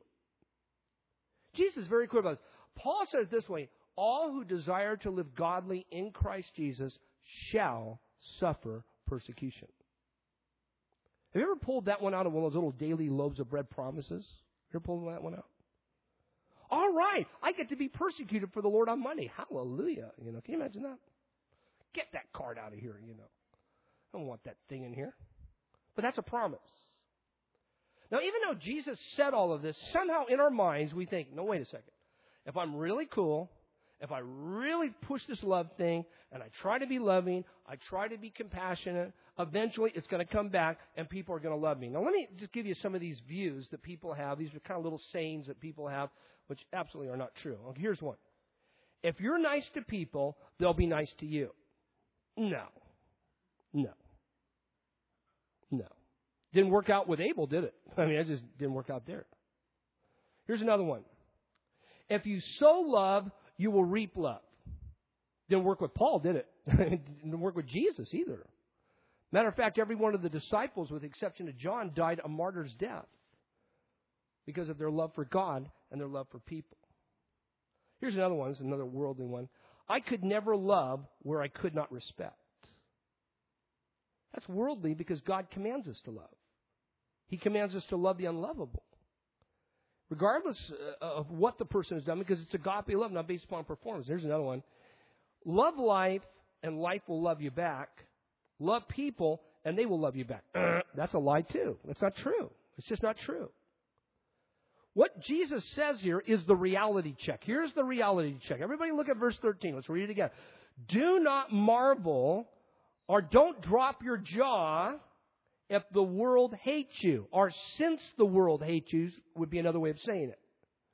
Speaker 1: Jesus is very clear about this. Paul said it this way, all who desire to live godly in Christ Jesus shall suffer persecution. Have you ever pulled that one out of one of those little daily loaves of bread promises? You ever pulled that one out? All right, I get to be persecuted for the Lord on Monday. Hallelujah. Can you imagine that? Get that card out of here, I don't want that thing in here. But that's a promise. Now, even though Jesus said all of this, somehow in our minds we think, no, wait a second. If I'm really cool, if I really push this love thing, and I try to be loving, I try to be compassionate, eventually it's going to come back and people are going to love me. Now, let me just give you some of these views that people have. These are kind of little sayings that people have, which absolutely are not true. Okay, here's one. If you're nice to people, they'll be nice to you. No. Didn't work out with Abel, did it? It just didn't work out there. Here's another one. If you sow love, you will reap love. Didn't work with Paul, did it? It didn't work with Jesus either. Matter of fact, every one of the disciples, with the exception of John, died a martyr's death because of their love for God and their love for people. Here's another one. This is another worldly one. I could never love where I could not respect. That's worldly because God commands us to love. He commands us to love the unlovable. regardless of what the person has done, because it's agape love, not based upon performance. There's another one. Love life, and life will love you back. Love people, and they will love you back. That's a lie, too. That's not true. It's just not true. What Jesus says here is the reality check. Here's the reality check. Everybody look at verse 13. Let's read it again. Do not marvel, or don't drop your jaw if the world hates you, or since the world hates you would be another way of saying it.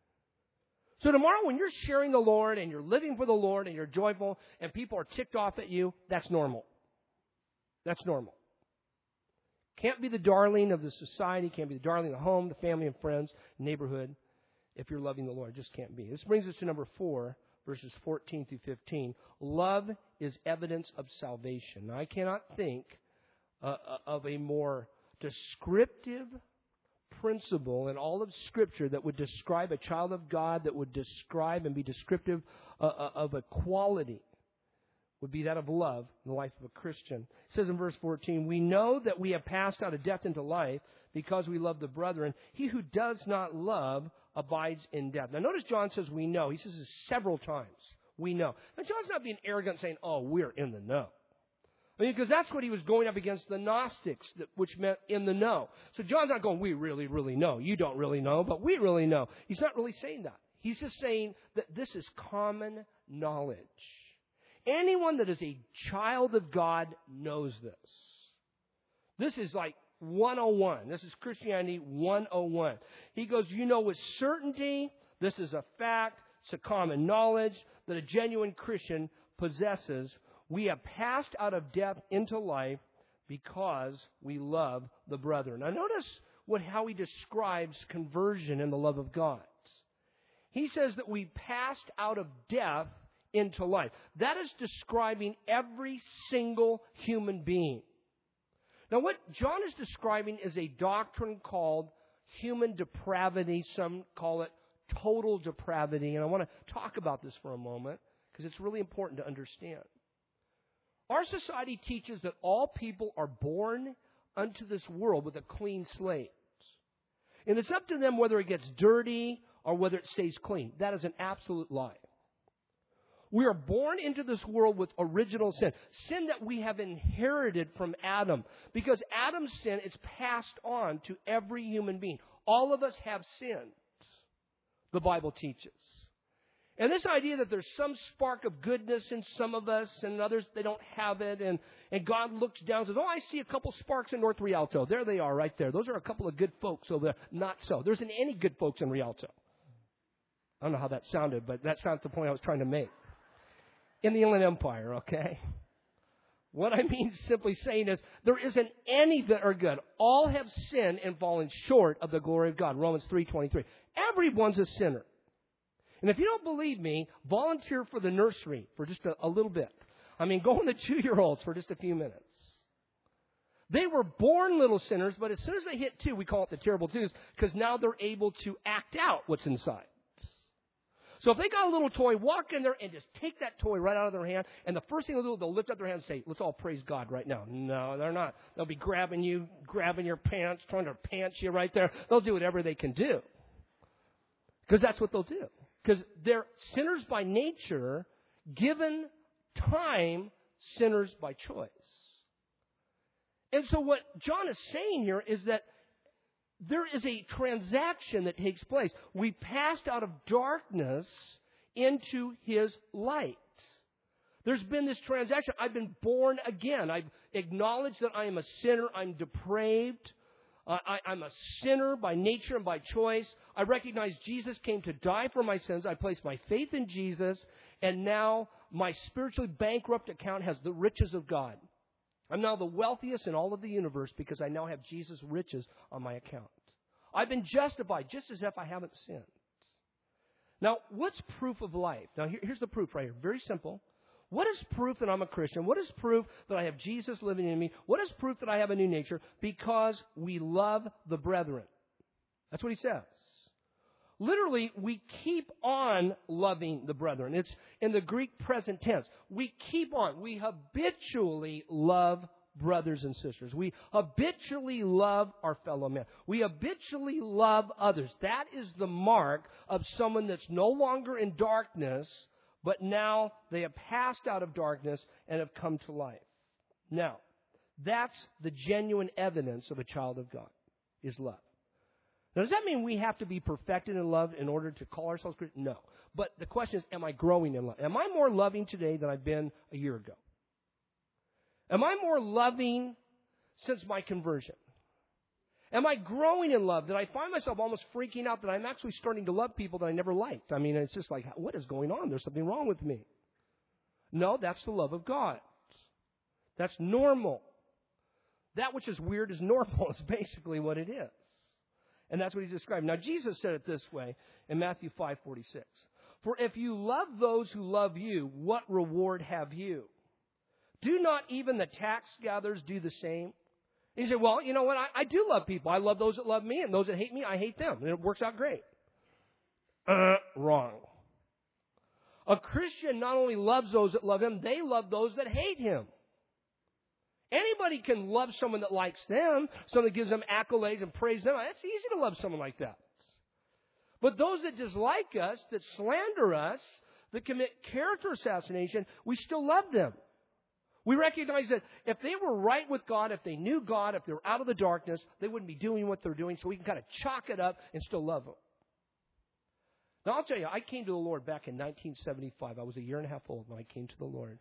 Speaker 1: So tomorrow when you're sharing the Lord and you're living for the Lord and you're joyful and people are ticked off at you, that's normal. That's normal. Can't be the darling of the society, can't be the darling of the home, the family and friends, neighborhood, if you're loving the Lord. Just can't be. This brings us to number 4, verses 14 through 15. Love is evidence of salvation. Now, I cannot think of a more descriptive principle in all of Scripture that would describe a child of God, that would describe and be descriptive of a quality, would be that of love in the life of a Christian. It says in verse 14, we know that we have passed out of death into life because we love the brethren. He who does not love abides in death. Now notice John says we know. He says this several times. We know. Now John's not being arrogant saying, oh, we're in the know. I mean, because that's what he was going up against the Gnostics, which meant in the know. So John's not going, we really, really know. You don't really know, but we really know. He's not really saying that. He's just saying that this is common knowledge. Anyone that is a child of God knows this. This is like 101. This is Christianity 101. He goes, you know with certainty, this is a fact, it's a common knowledge that a genuine Christian possesses. We have passed out of death into life because we love the brethren. Now notice how he describes conversion in the love of God. He says that we passed out of death into life. That is describing every single human being. Now what John is describing is a doctrine called human depravity. Some call it total depravity. And I want to talk about this for a moment because it's really important to understand. Our society teaches that all people are born unto this world with a clean slate. And it's up to them whether it gets dirty or whether it stays clean. That is an absolute lie. We are born into this world with original sin. Sin that we have inherited from Adam. Because Adam's sin is passed on to every human being. All of us have sins, the Bible teaches. And this idea that there's some spark of goodness in some of us and others, they don't have it. And God looks down and says, oh, I see a couple sparks in North Rialto. There they are right there. Those are a couple of good folks over there. Not so. There isn't any good folks in Rialto. I don't know how that sounded, but that's not the point I was trying to make. In the Inland Empire, okay? What I mean simply saying is, there isn't any that are good. All have sinned and fallen short of the glory of God. Romans 3:23. Everyone's a sinner. And if you don't believe me, volunteer for the nursery for just a little bit. I mean, go on the 2-year-olds for just a few minutes. They were born little sinners, but as soon as they hit 2, we call it the terrible twos, because now they're able to act out what's inside. So if they got a little toy, walk in there and just take that toy right out of their hand, and the first thing they'll do, they'll lift up their hand and say, let's all praise God right now. No, they're not. They'll be grabbing you, grabbing your pants, trying to pants you right there. They'll do whatever they can do. Because that's what they'll do. Because they're sinners by nature, given time, sinners by choice. And so what John is saying here is that there is a transaction that takes place. We passed out of darkness into His light. There's been this transaction. I've been born again. I've acknowledged that I am a sinner. I'm depraved. I'm a sinner by nature and by choice. I recognize Jesus came to die for my sins. I place my faith in Jesus. And now my spiritually bankrupt account has the riches of God. I'm now the wealthiest in all of the universe because I now have Jesus' riches on my account. I've been justified just as if I haven't sinned. Now, what's proof of life? Now, here's the proof right here. Very simple. What is proof that I'm a Christian? What is proof that I have Jesus living in me? What is proof that I have a new nature? Because we love the brethren. That's what he says. Literally, we keep on loving the brethren. It's in the Greek present tense. We keep on. We habitually love brothers and sisters. We habitually love our fellow man. We habitually love others. That is the mark of someone that's no longer in darkness, but now they have passed out of darkness and have come to life. Now, that's the genuine evidence of a child of God, is love. Now, does that mean we have to be perfected in love in order to call ourselves Christians? No. But the question is, am I growing in love? Am I more loving today than I've been a year ago? Am I more loving since my conversion? Am I growing in love that I find myself almost freaking out that I'm actually starting to love people that I never liked? I mean, it's just like, what is going on? There's something wrong with me. No, that's the love of God. That's normal. That which is weird is normal is basically what it is. And that's what he's describing. Now, Jesus said it this way in Matthew 5:46. For if you love those who love you, what reward have you? Do not even the tax gatherers do the same? And you say, well, you know what? I do love people. I love those that love me, and those that hate me, I hate them. And it works out great. Wrong. A Christian not only loves those that love him, they love those that hate him. Anybody can love someone that likes them, someone that gives them accolades and praise them. It's easy to love someone like that. But those that dislike us, that slander us, that commit character assassination, we still love them. We recognize that if they were right with God, if they knew God, if they were out of the darkness, they wouldn't be doing what they're doing, so we can kind of chalk it up and still love them. Now, I'll tell you, I came to the Lord back in 1975. I was a year and a half old when I came to the Lord.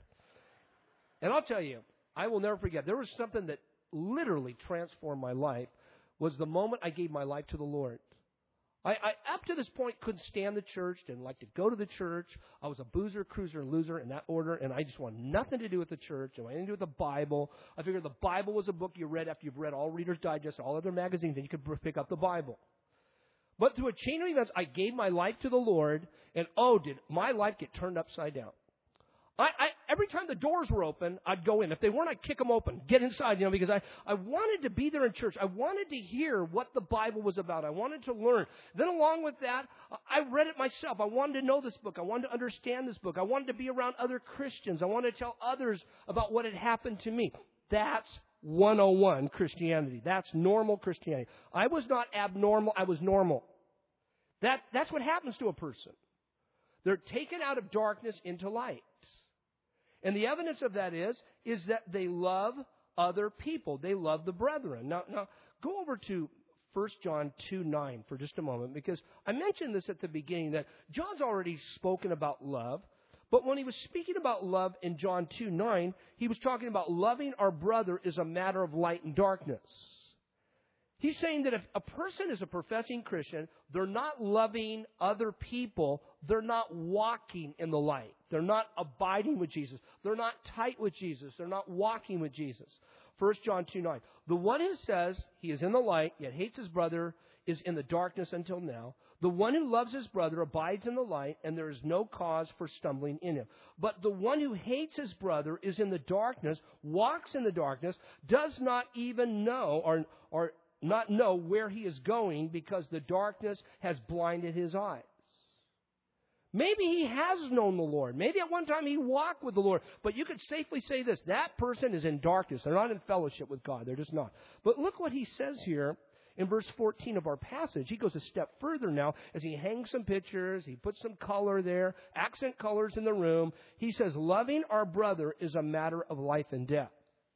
Speaker 1: And I'll tell you, I will never forget. There was something that literally transformed my life was the moment I gave my life to the Lord. I up to this point, couldn't stand the church, didn't like to go to the church. I was a boozer, cruiser, and loser in that order, and I just wanted nothing to do with the church and anything to do with the Bible. I figured the Bible was a book you read after you've read all Reader's Digest, all other magazines, and you could pick up the Bible. But through a chain of events, I gave my life to the Lord, and did my life get turned upside down. Every time the doors were open, I'd go in. If they weren't, I'd kick them open, get inside, because I wanted to be there in church. I wanted to hear what the Bible was about. I wanted to learn. Then along with that, I read it myself. I wanted to know this book. I wanted to understand this book. I wanted to be around other Christians. I wanted to tell others about what had happened to me. That's 101 Christianity. That's normal Christianity. I was not abnormal. I was normal. That's what happens to a person. They're taken out of darkness into light. And the evidence of that is that they love other people. They love the brethren. Now go over to 1 John 2:9 for just a moment, because I mentioned this at the beginning that John's already spoken about love. But when he was speaking about love in John 2:9, he was talking about loving our brother is a matter of light and darkness. He's saying that if a person is a professing Christian, they're not loving other people, they're not walking in the light. They're not abiding with Jesus. They're not tight with Jesus. They're not walking with Jesus. 1 John 2:9. The one who says he is in the light, yet hates his brother, is in the darkness until now. The one who loves his brother abides in the light, and there is no cause for stumbling in him. But the one who hates his brother is in the darkness, walks in the darkness, does not even know or not know where he is going, because the darkness has blinded his eyes. Maybe he has known the Lord. Maybe at one time he walked with the Lord. But you could safely say this: that person is in darkness. They're not in fellowship with God. They're just not. But look what he says here in verse 14 of our passage. He goes a step further now as he hangs some pictures. He puts some color there, accent colors in the room. He says, loving our brother is a matter of life and death.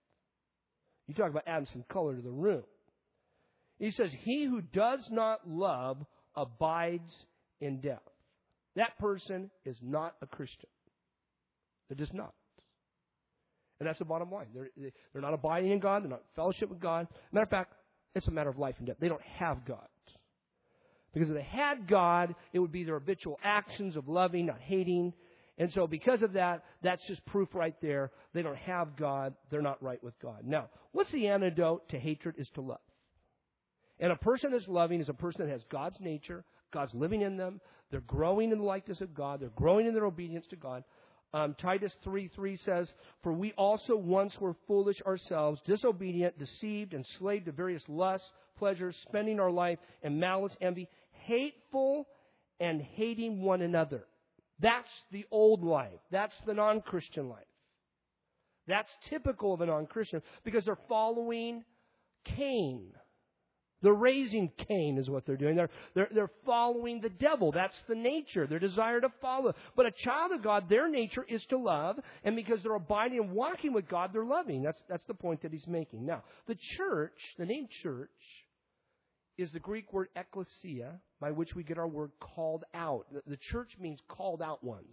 Speaker 1: You talk about adding some color to the room. He says, he who does not love abides in death. That person is not a Christian. They're just not. And that's the bottom line. They're not abiding in God. They're not in fellowship with God. Matter of fact, it's a matter of life and death. They don't have God. Because if they had God, it would be their habitual actions of loving, not hating. And so because of that, that's just proof right there. They don't have God. They're not right with God. Now, what's the antidote to hatred is to love. And a person that's loving is a person that has God's nature. God's living in them. They're growing in the likeness of God. They're growing in their obedience to God. Titus 3:3 says, for we also once were foolish ourselves, disobedient, deceived, enslaved to various lusts, pleasures, spending our life in malice, envy, hateful, and hating one another. That's the old life. That's the non-Christian life. That's typical of a non-Christian because they're following Cain. They're raising Cain is what they're doing. They're following the devil. That's the nature, their desire to follow. But a child of God, their nature is to love, and because they're abiding and walking with God, they're loving. That's the point that he's making. Now, the church, the name church, is the Greek word ekklesia, by which we get our word called out. The church means called out ones.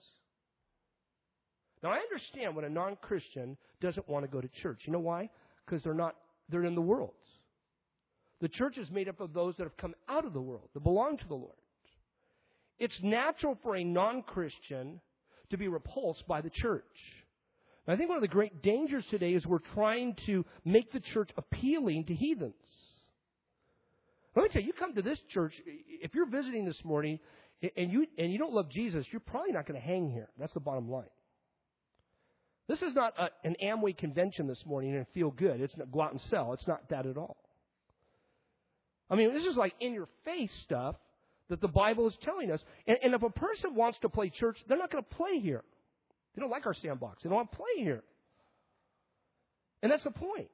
Speaker 1: Now, I understand when a non-Christian doesn't want to go to church. You know why? Because they're in the world. The church is made up of those that have come out of the world, that belong to the Lord. It's natural for a non-Christian to be repulsed by the church. And I think one of the great dangers today is we're trying to make the church appealing to heathens. Let me tell you, you come to this church, if you're visiting this morning and you don't love Jesus, you're probably not going to hang here. That's the bottom line. This is not an Amway convention this morning and feel good. It's not go out and sell. It's not that at all. I mean, this is like in-your-face stuff that the Bible is telling us. And if a person wants to play church, they're not going to play here. They don't like our sandbox. They don't want to play here. And that's the point.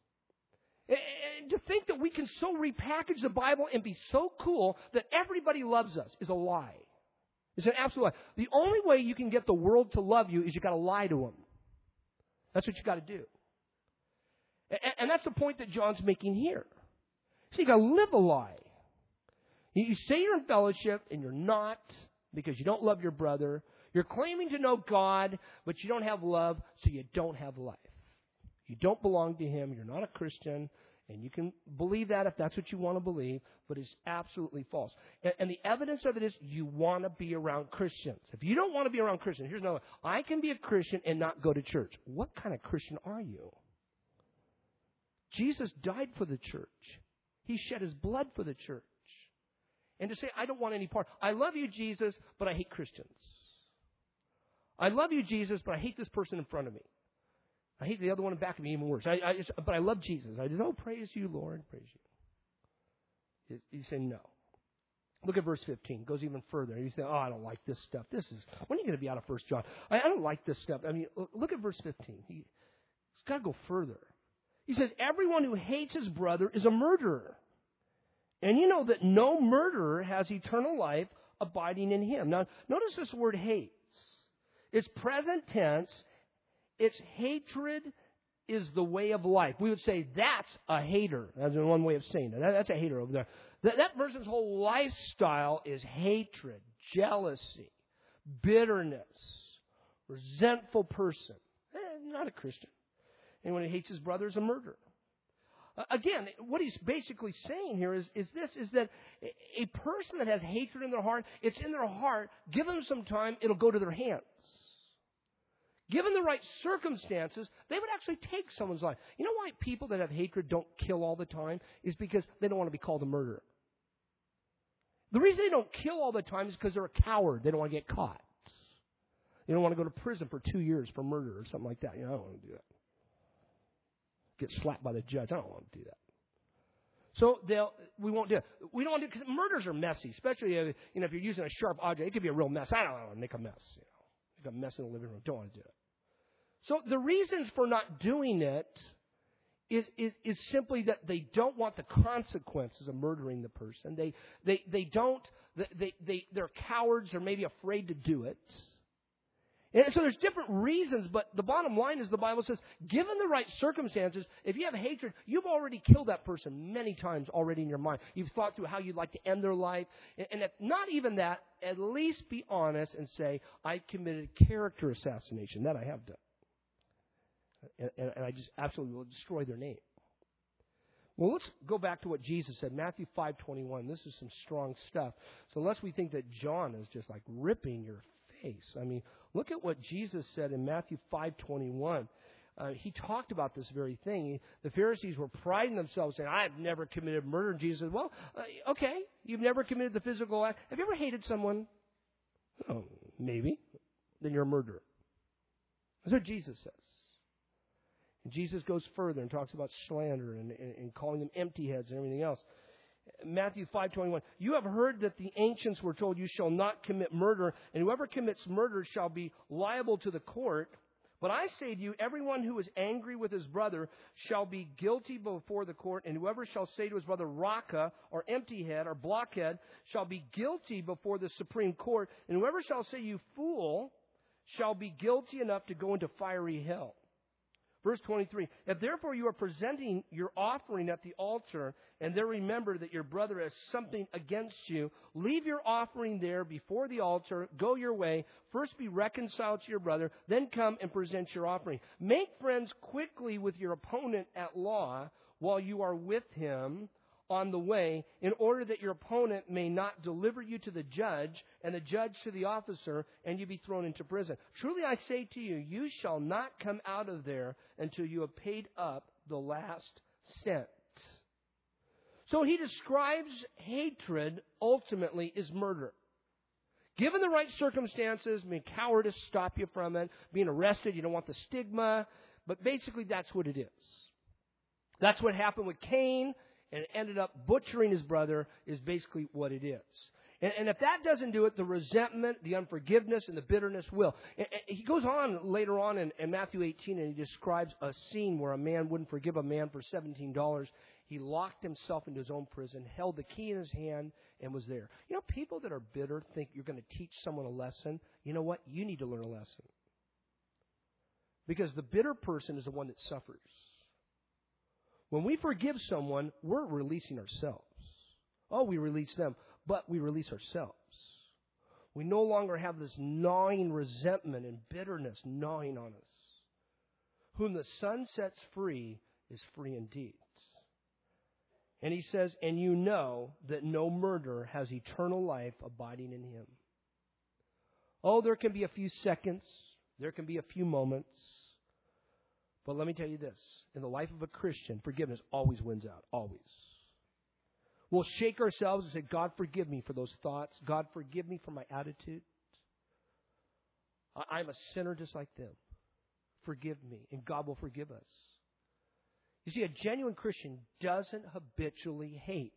Speaker 1: And to think that we can so repackage the Bible and be so cool that everybody loves us is a lie. It's an absolute lie. The only way you can get the world to love you is you got to lie to them. That's what you got to do. And that's the point that John's making here. So you got to live a lie. You say you're in fellowship and you're not because you don't love your brother. You're claiming to know God, but you don't have love, so you don't have life. You don't belong to Him. You're not a Christian. And you can believe that if that's what you want to believe, but it's absolutely false. And the evidence of it is you want to be around Christians. If you don't want to be around Christians, here's another one. I can be a Christian and not go to church. What kind of Christian are you? Jesus died for the church. He shed His blood for the church. And to say, I don't want any part. I love you, Jesus, but I hate Christians. I love you, Jesus, but I hate this person in front of me. I hate the other one in back of me even worse. But I love Jesus. I just, praise you, Lord, praise you. You say no. Look at verse 15. It goes even further. You say, I don't like this stuff. When are you going to be out of 1 John? I don't like this stuff. I mean, look at verse 15. He's got to go further. He says, everyone who hates his brother is a murderer. And you know that no murderer has eternal life abiding in him. Now, notice this word hates. It's present tense. Its hatred is the way of life. We would say that's a hater. That's one way of saying it. That's a hater over there. That person's whole lifestyle is hatred, jealousy, bitterness, resentful person. Not a Christian. Anyone who hates his brother is a murderer. Again, what he's basically saying here is that a person that has hatred in their heart, it's in their heart. Give them some time, it'll go to their hands. Given the right circumstances, they would actually take someone's life. You know why people that have hatred don't kill all the time? Is because they don't want to be called a murderer. The reason they don't kill all the time is because they're a coward. They don't want to get caught. They don't want to go to prison for 2 years for murder or something like that. I don't want to do that. Get slapped by the judge. I don't want to do that. So we won't do it. We don't want to do it because murders are messy, especially if you're using a sharp object. It could be a real mess. I don't want to make a mess. Make a mess in the living room. Don't want to do it. So the reasons for not doing it is simply that they don't want the consequences of murdering the person. They're cowards or maybe afraid to do it. And so there's different reasons, but the bottom line is the Bible says, given the right circumstances, if you have hatred, you've already killed that person many times already in your mind. You've thought through how you'd like to end their life. And if not even that, at least be honest and say, I committed character assassination. That I have done. And I just absolutely will destroy their name. Well, let's go back to what Jesus said, Matthew 5:21. This is some strong stuff. So unless we think that John is just like ripping your face, I mean, look at what Jesus said in Matthew 5:21. He talked about this very thing. The Pharisees were priding themselves, saying, I've never committed murder. And Jesus said, well, okay, you've never committed the physical act. Have you ever hated someone? Oh, maybe. Then you're a murderer. That's what Jesus says. And Jesus goes further and talks about slander and calling them empty heads and everything else. Matthew 5:21. You have heard that the ancients were told, you shall not commit murder, and whoever commits murder shall be liable to the court. But I say to you, everyone who is angry with his brother shall be guilty before the court, and whoever shall say to his brother, Raca, or empty head, or blockhead, shall be guilty before the Supreme Court, and whoever shall say you fool shall be guilty enough to go into fiery hell. Verse 23, if therefore you are presenting your offering at the altar, and there remember that your brother has something against you, leave your offering there before the altar, go your way, first be reconciled to your brother, then come and present your offering. Make friends quickly with your opponent at law while you are with him on the way, in order that your opponent may not deliver you to the judge, and the judge to the officer, and you be thrown into prison. Truly I say to you, you shall not come out of there until you have paid up the last cent. So he describes hatred ultimately as murder. Given the right circumstances, cowardice stop you from it, being arrested, you don't want the stigma, but basically that's what it is. That's what happened with Cain, and ended up butchering his brother, is basically what it is. And if that doesn't do it, the resentment, the unforgiveness, and the bitterness will. And he goes on later on in Matthew 18, and he describes a scene where a man wouldn't forgive a man for $17. He locked himself into his own prison, held the key in his hand, and was there. You know, people that are bitter think you're going to teach someone a lesson. You know what? You need to learn a lesson. Because the bitter person is the one that suffers. When we forgive someone, we're releasing ourselves. Oh, we release them, but we release ourselves. We no longer have this gnawing resentment and bitterness gnawing on us. Whom the Son sets free is free indeed. And he says, and you know that no murderer has eternal life abiding in him. Oh, there can be a few seconds. There can be a few moments. But let me tell you this. In the life of a Christian, forgiveness always wins out. Always. We'll shake ourselves and say, God, forgive me for those thoughts. God, forgive me for my attitude. I'm a sinner just like them. Forgive me. And God will forgive us. You see, a genuine Christian doesn't habitually hate.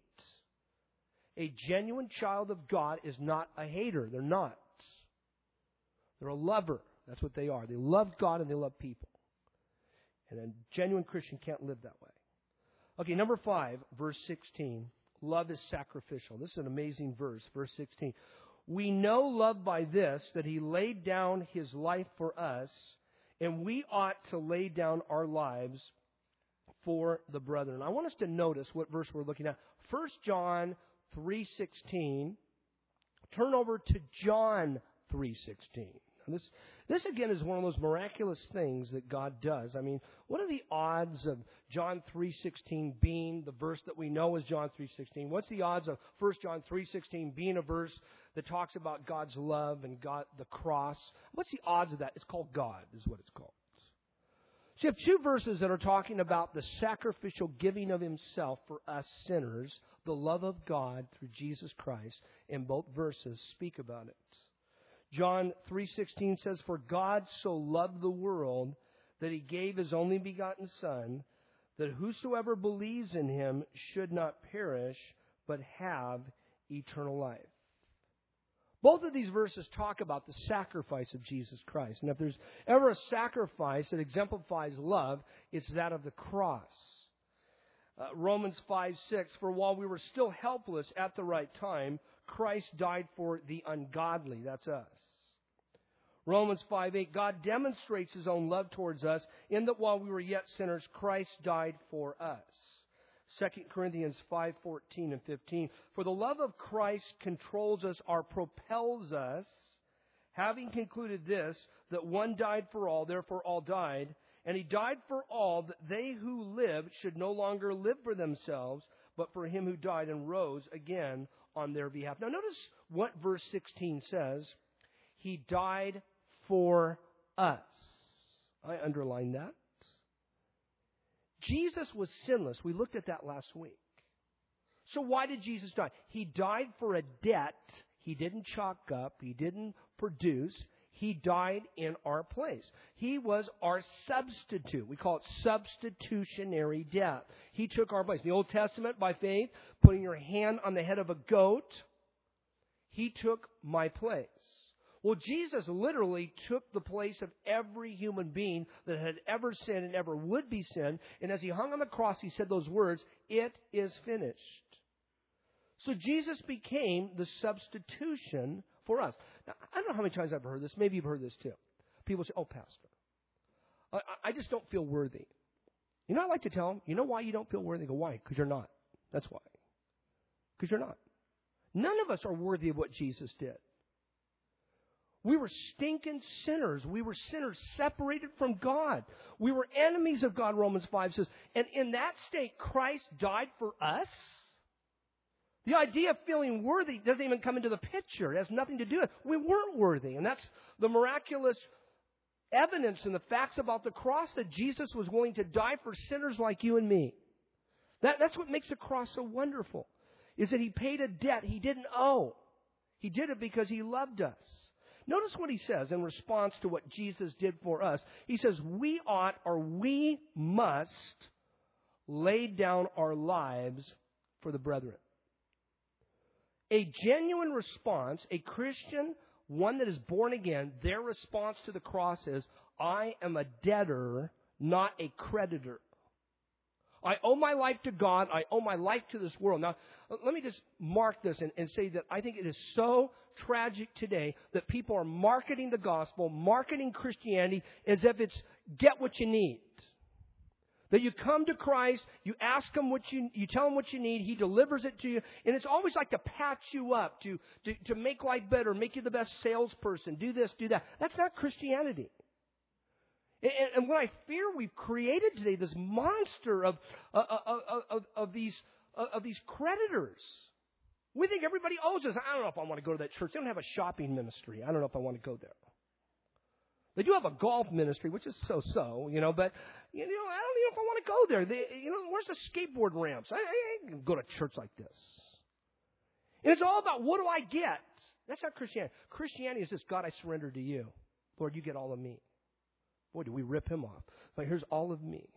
Speaker 1: A genuine child of God is not a hater. They're not. They're a lover. That's what they are. They love God and they love people. And a genuine Christian can't live that way. Okay, number 5, verse 16. Love is sacrificial. This is an amazing verse, verse 16. We know love by this, that he laid down his life for us, and we ought to lay down our lives for the brethren. I want us to notice what verse we're looking at. 1 John 3:16. Turn over to John 3:16. This again is one of those miraculous things that God does. I mean, what are the odds of John 3:16 being the verse that we know is John 3:16? What's the odds of 1 John 3:16 being a verse that talks about God's love and God, the cross? What's the odds of that? It's called God, is what it's called. So you have two verses that are talking about the sacrificial giving of himself for us sinners, the love of God through Jesus Christ, and both verses speak about it. John 3:16 says, for God so loved the world that he gave his only begotten Son, that whosoever believes in him should not perish, but have eternal life. Both of these verses talk about the sacrifice of Jesus Christ. And if there's ever a sacrifice that exemplifies love, it's that of the cross. Romans 5:6, for while we were still helpless at the right time, Christ died for the ungodly. That's us. Romans 5:8, God demonstrates his own love towards us in that while we were yet sinners, Christ died for us. 2 Corinthians 5:14 and 15, for the love of Christ controls us or propels us, having concluded this, that one died for all, therefore all died, and he died for all, that they who live should no longer live for themselves, but for him who died and rose again on their behalf. Now notice what verse 16 says. He died for us. I underline that. Jesus was sinless. We looked at that last week. So why did Jesus die? He died for a debt he didn't chalk up, he didn't produce. He died in our place. He was our substitute. We call it substitutionary death. He took our place. In the Old Testament, by faith, putting your hand on the head of a goat, he took my place. Well, Jesus literally took the place of every human being that had ever sinned and ever would be sinned. And as he hung on the cross, he said those words, "It is finished." So Jesus became the substitution for us. Now, I don't know how many times I've heard this. Maybe you've heard this too. People say, "Oh, Pastor, I just don't feel worthy." You know, I like to tell them, you know why you don't feel worthy? They go, "Why?" Because you're not. That's why. Because you're not. None of us are worthy of what Jesus did. We were stinking sinners. We were sinners separated from God. We were enemies of God, Romans 5 says. And in that state, Christ died for us. The idea of feeling worthy doesn't even come into the picture. It has nothing to do with it. We weren't worthy. And that's the miraculous evidence and the facts about the cross, that Jesus was willing to die for sinners like you and me. That's what makes the cross so wonderful, is that he paid a debt he didn't owe. He did it because he loved us. Notice what he says in response to what Jesus did for us. He says, we ought, or we must, lay down our lives for the brethren. A genuine response, a Christian, one that is born again, their response to the cross is, I am a debtor, not a creditor. I owe my life to God. I owe my life to this world. Now, let me just mark this and say that I think it is so tragic today that people are marketing the gospel, marketing Christianity as if it's get what you need. That you come to Christ, you ask Him you tell Him what you need, He delivers it to you, and it's always like to patch you up, to make life better, make you the best salesperson, do this, do that. That's not Christianity. And what I fear we've created today, this monster of these creditors. We think everybody owes us. I don't know if I want to go to that church. They don't have a shopping ministry. I don't know if I want to go there. They do have a golf ministry, which is so-so, but, I don't know if I want to go there. Where's the skateboard ramps? I can go to church like this. And it's all about, what do I get? That's not Christianity. Christianity is this, God, I surrender to you. Lord, you get all of me. Boy, do we rip Him off. But here's all of me.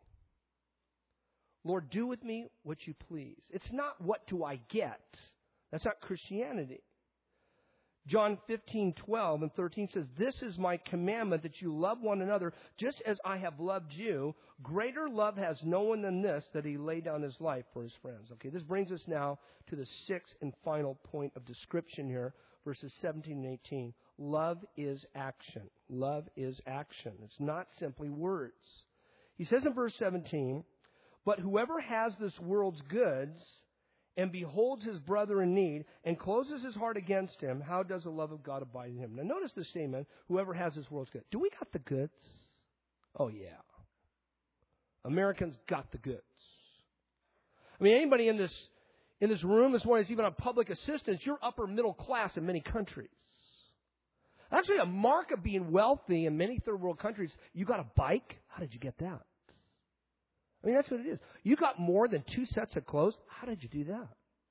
Speaker 1: Lord, do with me what you please. It's not what do I get. That's not Christianity. John 15:12 and 13 says, this is my commandment, that you love one another just as I have loved you. Greater love has no one than this, that he laid down his life for his friends. Okay, this brings us now to the sixth and final point of description here, verses 17 and 18. Love is action. Love is action. It's not simply words. He says in verse 17, but whoever has this world's goods and beholds his brother in need and closes his heart against him, how does the love of God abide in him? Now notice the statement, whoever has this world's goods. Do we got the goods? Oh yeah. Americans got the goods. I mean, anybody in this room this morning is even on public assistance, you're upper middle class in many countries. Actually, a mark of being wealthy in many third world countries, you got a bike? How did you get that? I mean, that's what it is. You got more than 2 sets of clothes? How did you do that?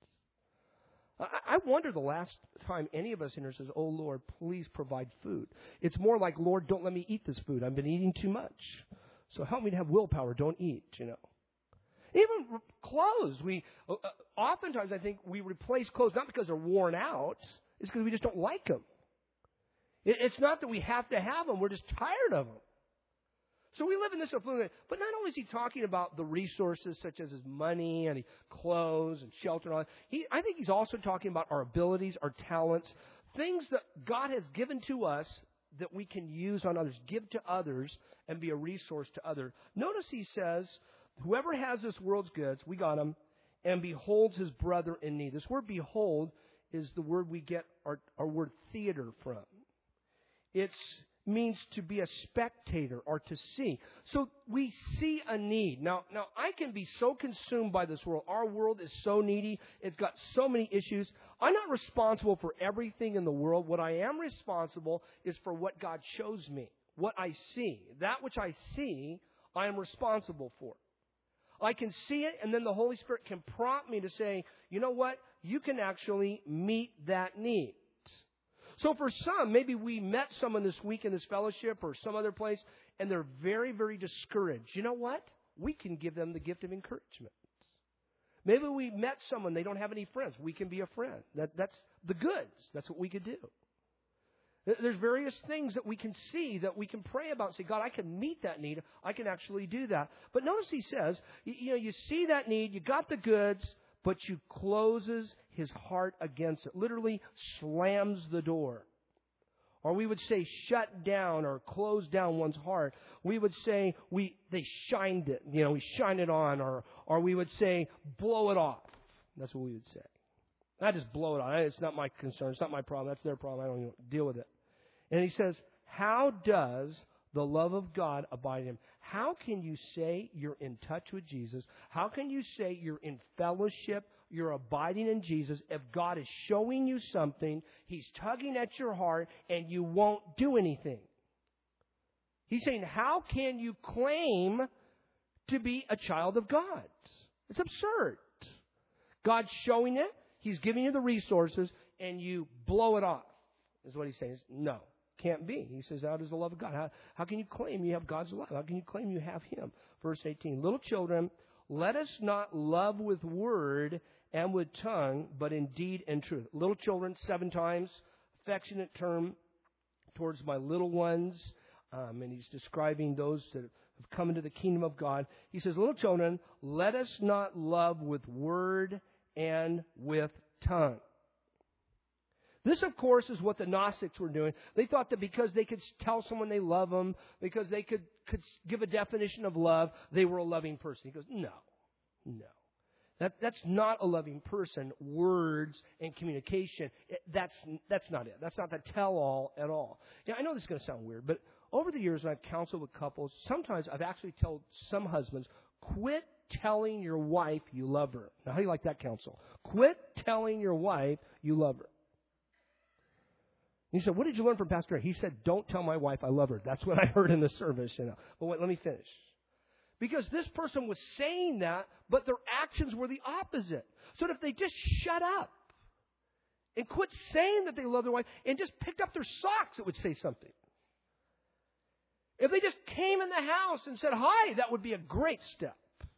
Speaker 1: I wonder the last time any of us in here says, oh, Lord, please provide food. It's more like, Lord, don't let me eat this food. I've been eating too much. So help me to have willpower. Don't eat, Even clothes. Oftentimes, I think we replace clothes not because they're worn out. It's because we just don't like them. It's not that we have to have them. We're just tired of them. So we live in this affluent, but not only is he talking about the resources such as his money and clothes and shelter and all that, I think he's also talking about our abilities, our talents, things that God has given to us that we can use on others, give to others, and be a resource to others. Notice he says, whoever has this world's goods, we got him, and beholds his brother in need. This word behold is the word we get our word theater from. It means to be a spectator or to see. So we see a need. Now I can be so consumed by this world. Our world is so needy. It's got so many issues. I'm not responsible for everything in the world. What I am responsible is for what God shows me, what I see. That which I see, I am responsible for. I can see it, and then the Holy Spirit can prompt me to say, you know what? You can actually meet that need. So for some, maybe we met someone this week in this fellowship or some other place, and they're very, very discouraged. You know what? We can give them the gift of encouragement. Maybe we met someone, they don't have any friends. We can be a friend. That's the goods. That's what we could do. There's various things that we can see, that we can pray about and say, God, I can meet that need. I can actually do that. But notice he says, you see that need, you got the goods, but you closes his heart against it. Literally slams the door. Or we would say shut down or close down one's heart. We would say they shined it. We shine it on. Or we would say blow it off. That's what we would say. Not just blow it on. It's not my concern. It's not my problem. That's their problem. I don't even deal with it. And he says, how does the love of God abide in him? How can you say you're in touch with Jesus? How can you say you're in fellowship, you're abiding in Jesus, if God is showing you something, He's tugging at your heart, and you won't do anything? He's saying, how can you claim to be a child of God? It's absurd. God's showing it. He's giving you the resources, and you blow it off, is what he's saying. No, can't be. He says, how does the love of God? How can you claim you have God's love? How can you claim you have Him? Verse 18, little children, let us not love with word and with tongue, but in deed and truth. Little children, 7 times, affectionate term towards my little ones. And he's describing those that have come into the kingdom of God. He says, little children, let us not love with word and with tongue. This, of course, is what the Gnostics were doing. They thought that because they could tell someone they love them, because they could give a definition of love, they were a loving person. He goes, no. That's not a loving person. Words and communication, that's not it. That's not the tell-all at all. I know this is going to sound weird, but over the years when I've counseled with couples, sometimes I've actually told some husbands, quit telling your wife you love her. Now, how do you like that counsel? Quit telling your wife you love her. He said, what did you learn from Pastor Ray? He said, don't tell my wife I love her. That's what I heard in the service. But wait, let me finish. Because this person was saying that, but their actions were the opposite. So if they just shut up and quit saying that they love their wife and just picked up their socks, it would say something. If they just came in the house and said hi, that would be a great step.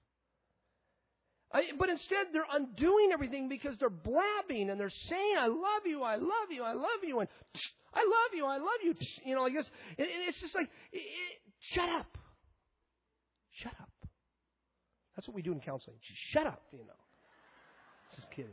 Speaker 1: But instead, they're undoing everything because they're blabbing and they're saying, I love you, I love you, I love you, and I love you, I love you. I guess it's just like, shut up. Shut up. That's what we do in counseling. Shut up, Just kidding.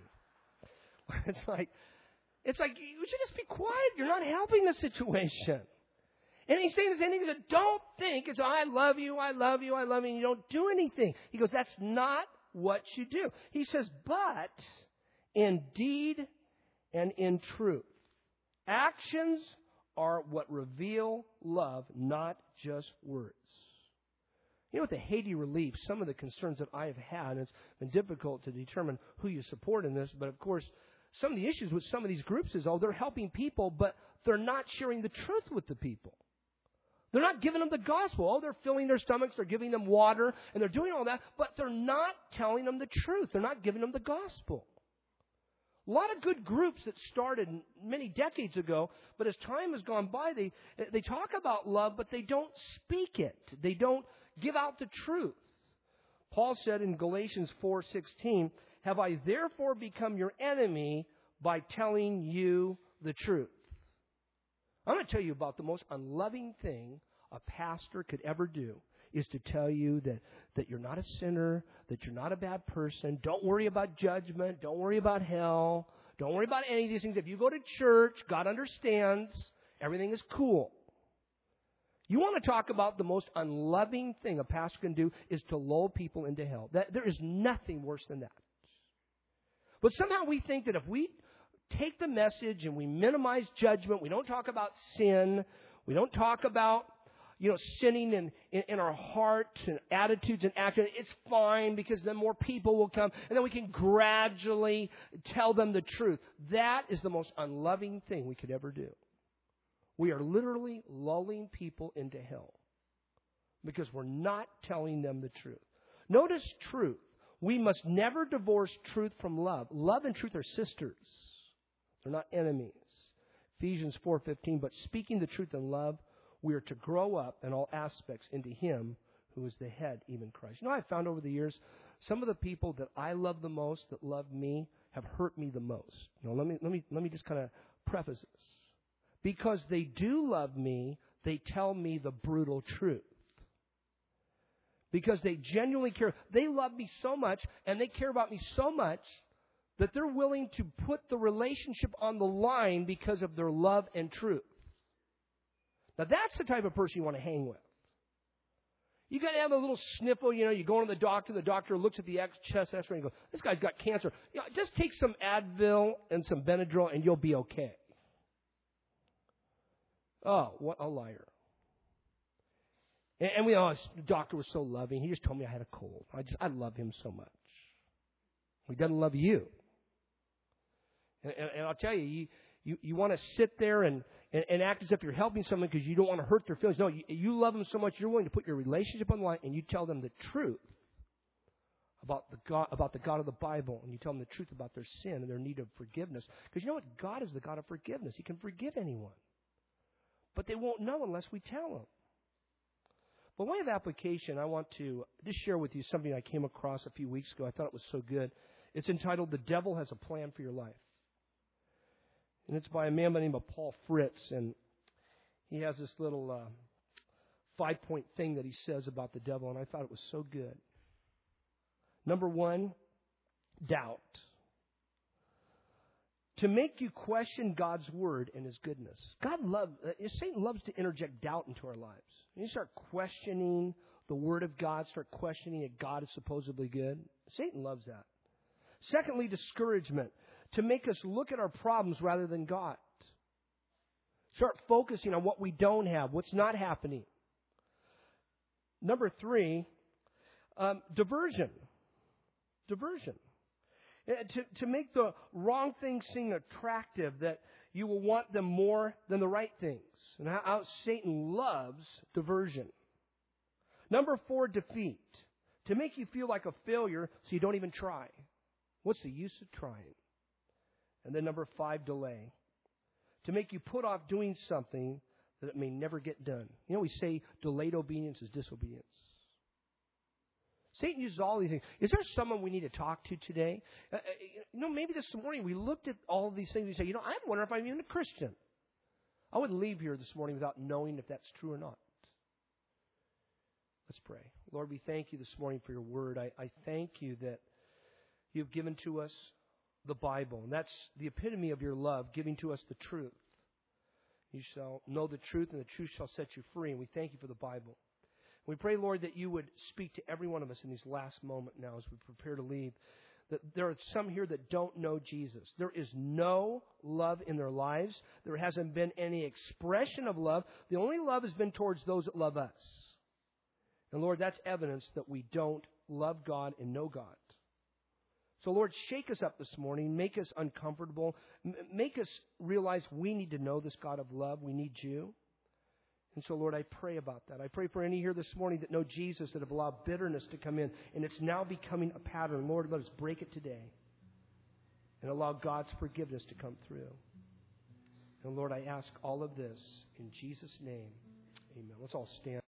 Speaker 1: It's like, you should just be quiet. You're not helping the situation. And he's saying the same thing. He said, don't think it's, I love you, I love you, I love you, and you don't do anything. He goes, that's not what you do. He says, but in deed and in truth. Actions are what reveal love, not just words. With the Haiti relief, some of the concerns that I have had, and it's been difficult to determine who you support in this, but of course, some of the issues with some of these groups is, they're helping people, but they're not sharing the truth with the people. They're not giving them the gospel. They're filling their stomachs, they're giving them water, and they're doing all that, but they're not telling them the truth. They're not giving them the gospel. A lot of good groups that started many decades ago, but as time has gone by, they talk about love, but they don't speak it. They don't give out the truth. Paul said in Galatians 4:16, have I therefore become your enemy by telling you the truth? I'm going to tell you about the most unloving thing a pastor could ever do is to tell you that you're not a sinner, that you're not a bad person. Don't worry about judgment. Don't worry about hell. Don't worry about any of these things. If you go to church, God understands. Everything is cool. You want to talk about the most unloving thing a pastor can do is to lull people into hell. There is nothing worse than that. But somehow we think that if we take the message and we minimize judgment, we don't talk about sin, we don't talk about sinning in our hearts and attitudes and actions, it's fine because then more people will come and then we can gradually tell them the truth. That is the most unloving thing we could ever do. We are literally lulling people into hell because we're not telling them the truth. Notice truth. We must never divorce truth from love. Love and truth are sisters. They're not enemies. Ephesians 4:15, but speaking the truth in love, we are to grow up in all aspects into Him who is the head, even Christ. I've found over the years, some of the people that I love the most, that love me, have hurt me the most. Let me just kind of preface this. because they do love me, they tell me the brutal truth. Because they genuinely care. They love me so much and they care about me so much that they're willing to put the relationship on the line because of their love and truth. Now that's the type of person you want to hang with. You got to have a little sniffle, you go to the doctor looks at the chest x-ray and goes, this guy's got cancer. Just take some Advil and some Benadryl and you'll be okay. Oh, what a liar. And the doctor was so loving. He just told me I had a cold. I love him so much. He doesn't love you. And I'll tell you, you want to sit there and act as if you're helping someone because you don't want to hurt their feelings. No, you love them so much, you're willing to put your relationship on the line and you tell them the truth about the God of the Bible, and you tell them the truth about their sin and their need of forgiveness. Because you know what? God is the God of forgiveness. He can forgive anyone. But they won't know unless we tell them. By way of application, I want to just share with you something I came across a few weeks ago. I thought it was so good. It's entitled, The Devil Has a Plan for Your Life. And it's by a man by the name of Paul Fritz. And he has this little 5-point thing that he says about the devil. And I thought it was so good. Number 1, doubt. To make you question God's word and His goodness. Satan loves to interject doubt into our lives. You start questioning the word of God, start questioning that God is supposedly good. Satan loves that. Secondly, discouragement. To make us look at our problems rather than God. Start focusing on what we don't have, what's not happening. Number 3, diversion. Diversion. To make the wrong things seem attractive, that you will want them more than the right things. And how Satan loves diversion. Number 4, defeat. To make you feel like a failure so you don't even try. What's the use of trying? And then number 5, delay. To make you put off doing something that it may never get done. We say delayed obedience is disobedience. Satan uses all these things. Is there someone we need to talk to today? Maybe this morning we looked at all of these things and we say, I wonder if I'm even a Christian. I wouldn't leave here this morning without knowing if that's true or not. Let's pray. Lord, we thank you this morning for your word. I thank you that you've given to us the Bible. And that's the epitome of your love, giving to us the truth. You shall know the truth, and the truth shall set you free. And we thank you for the Bible. We pray, Lord, that you would speak to every one of us in these last moment now as we prepare to leave. That there are some here that don't know Jesus. There is no love in their lives. There hasn't been any expression of love. The only love has been towards those that love us. And Lord, that's evidence that we don't love God and know God. So Lord, shake us up this morning. Make us uncomfortable. Make us realize we need to know this God of love. We need you. And so, Lord, I pray about that. I pray for any here this morning that know Jesus, that have allowed bitterness to come in, and it's now becoming a pattern. Lord, let us break it today and allow God's forgiveness to come through. And Lord, I ask all of this in Jesus' name. Amen. Let's all stand.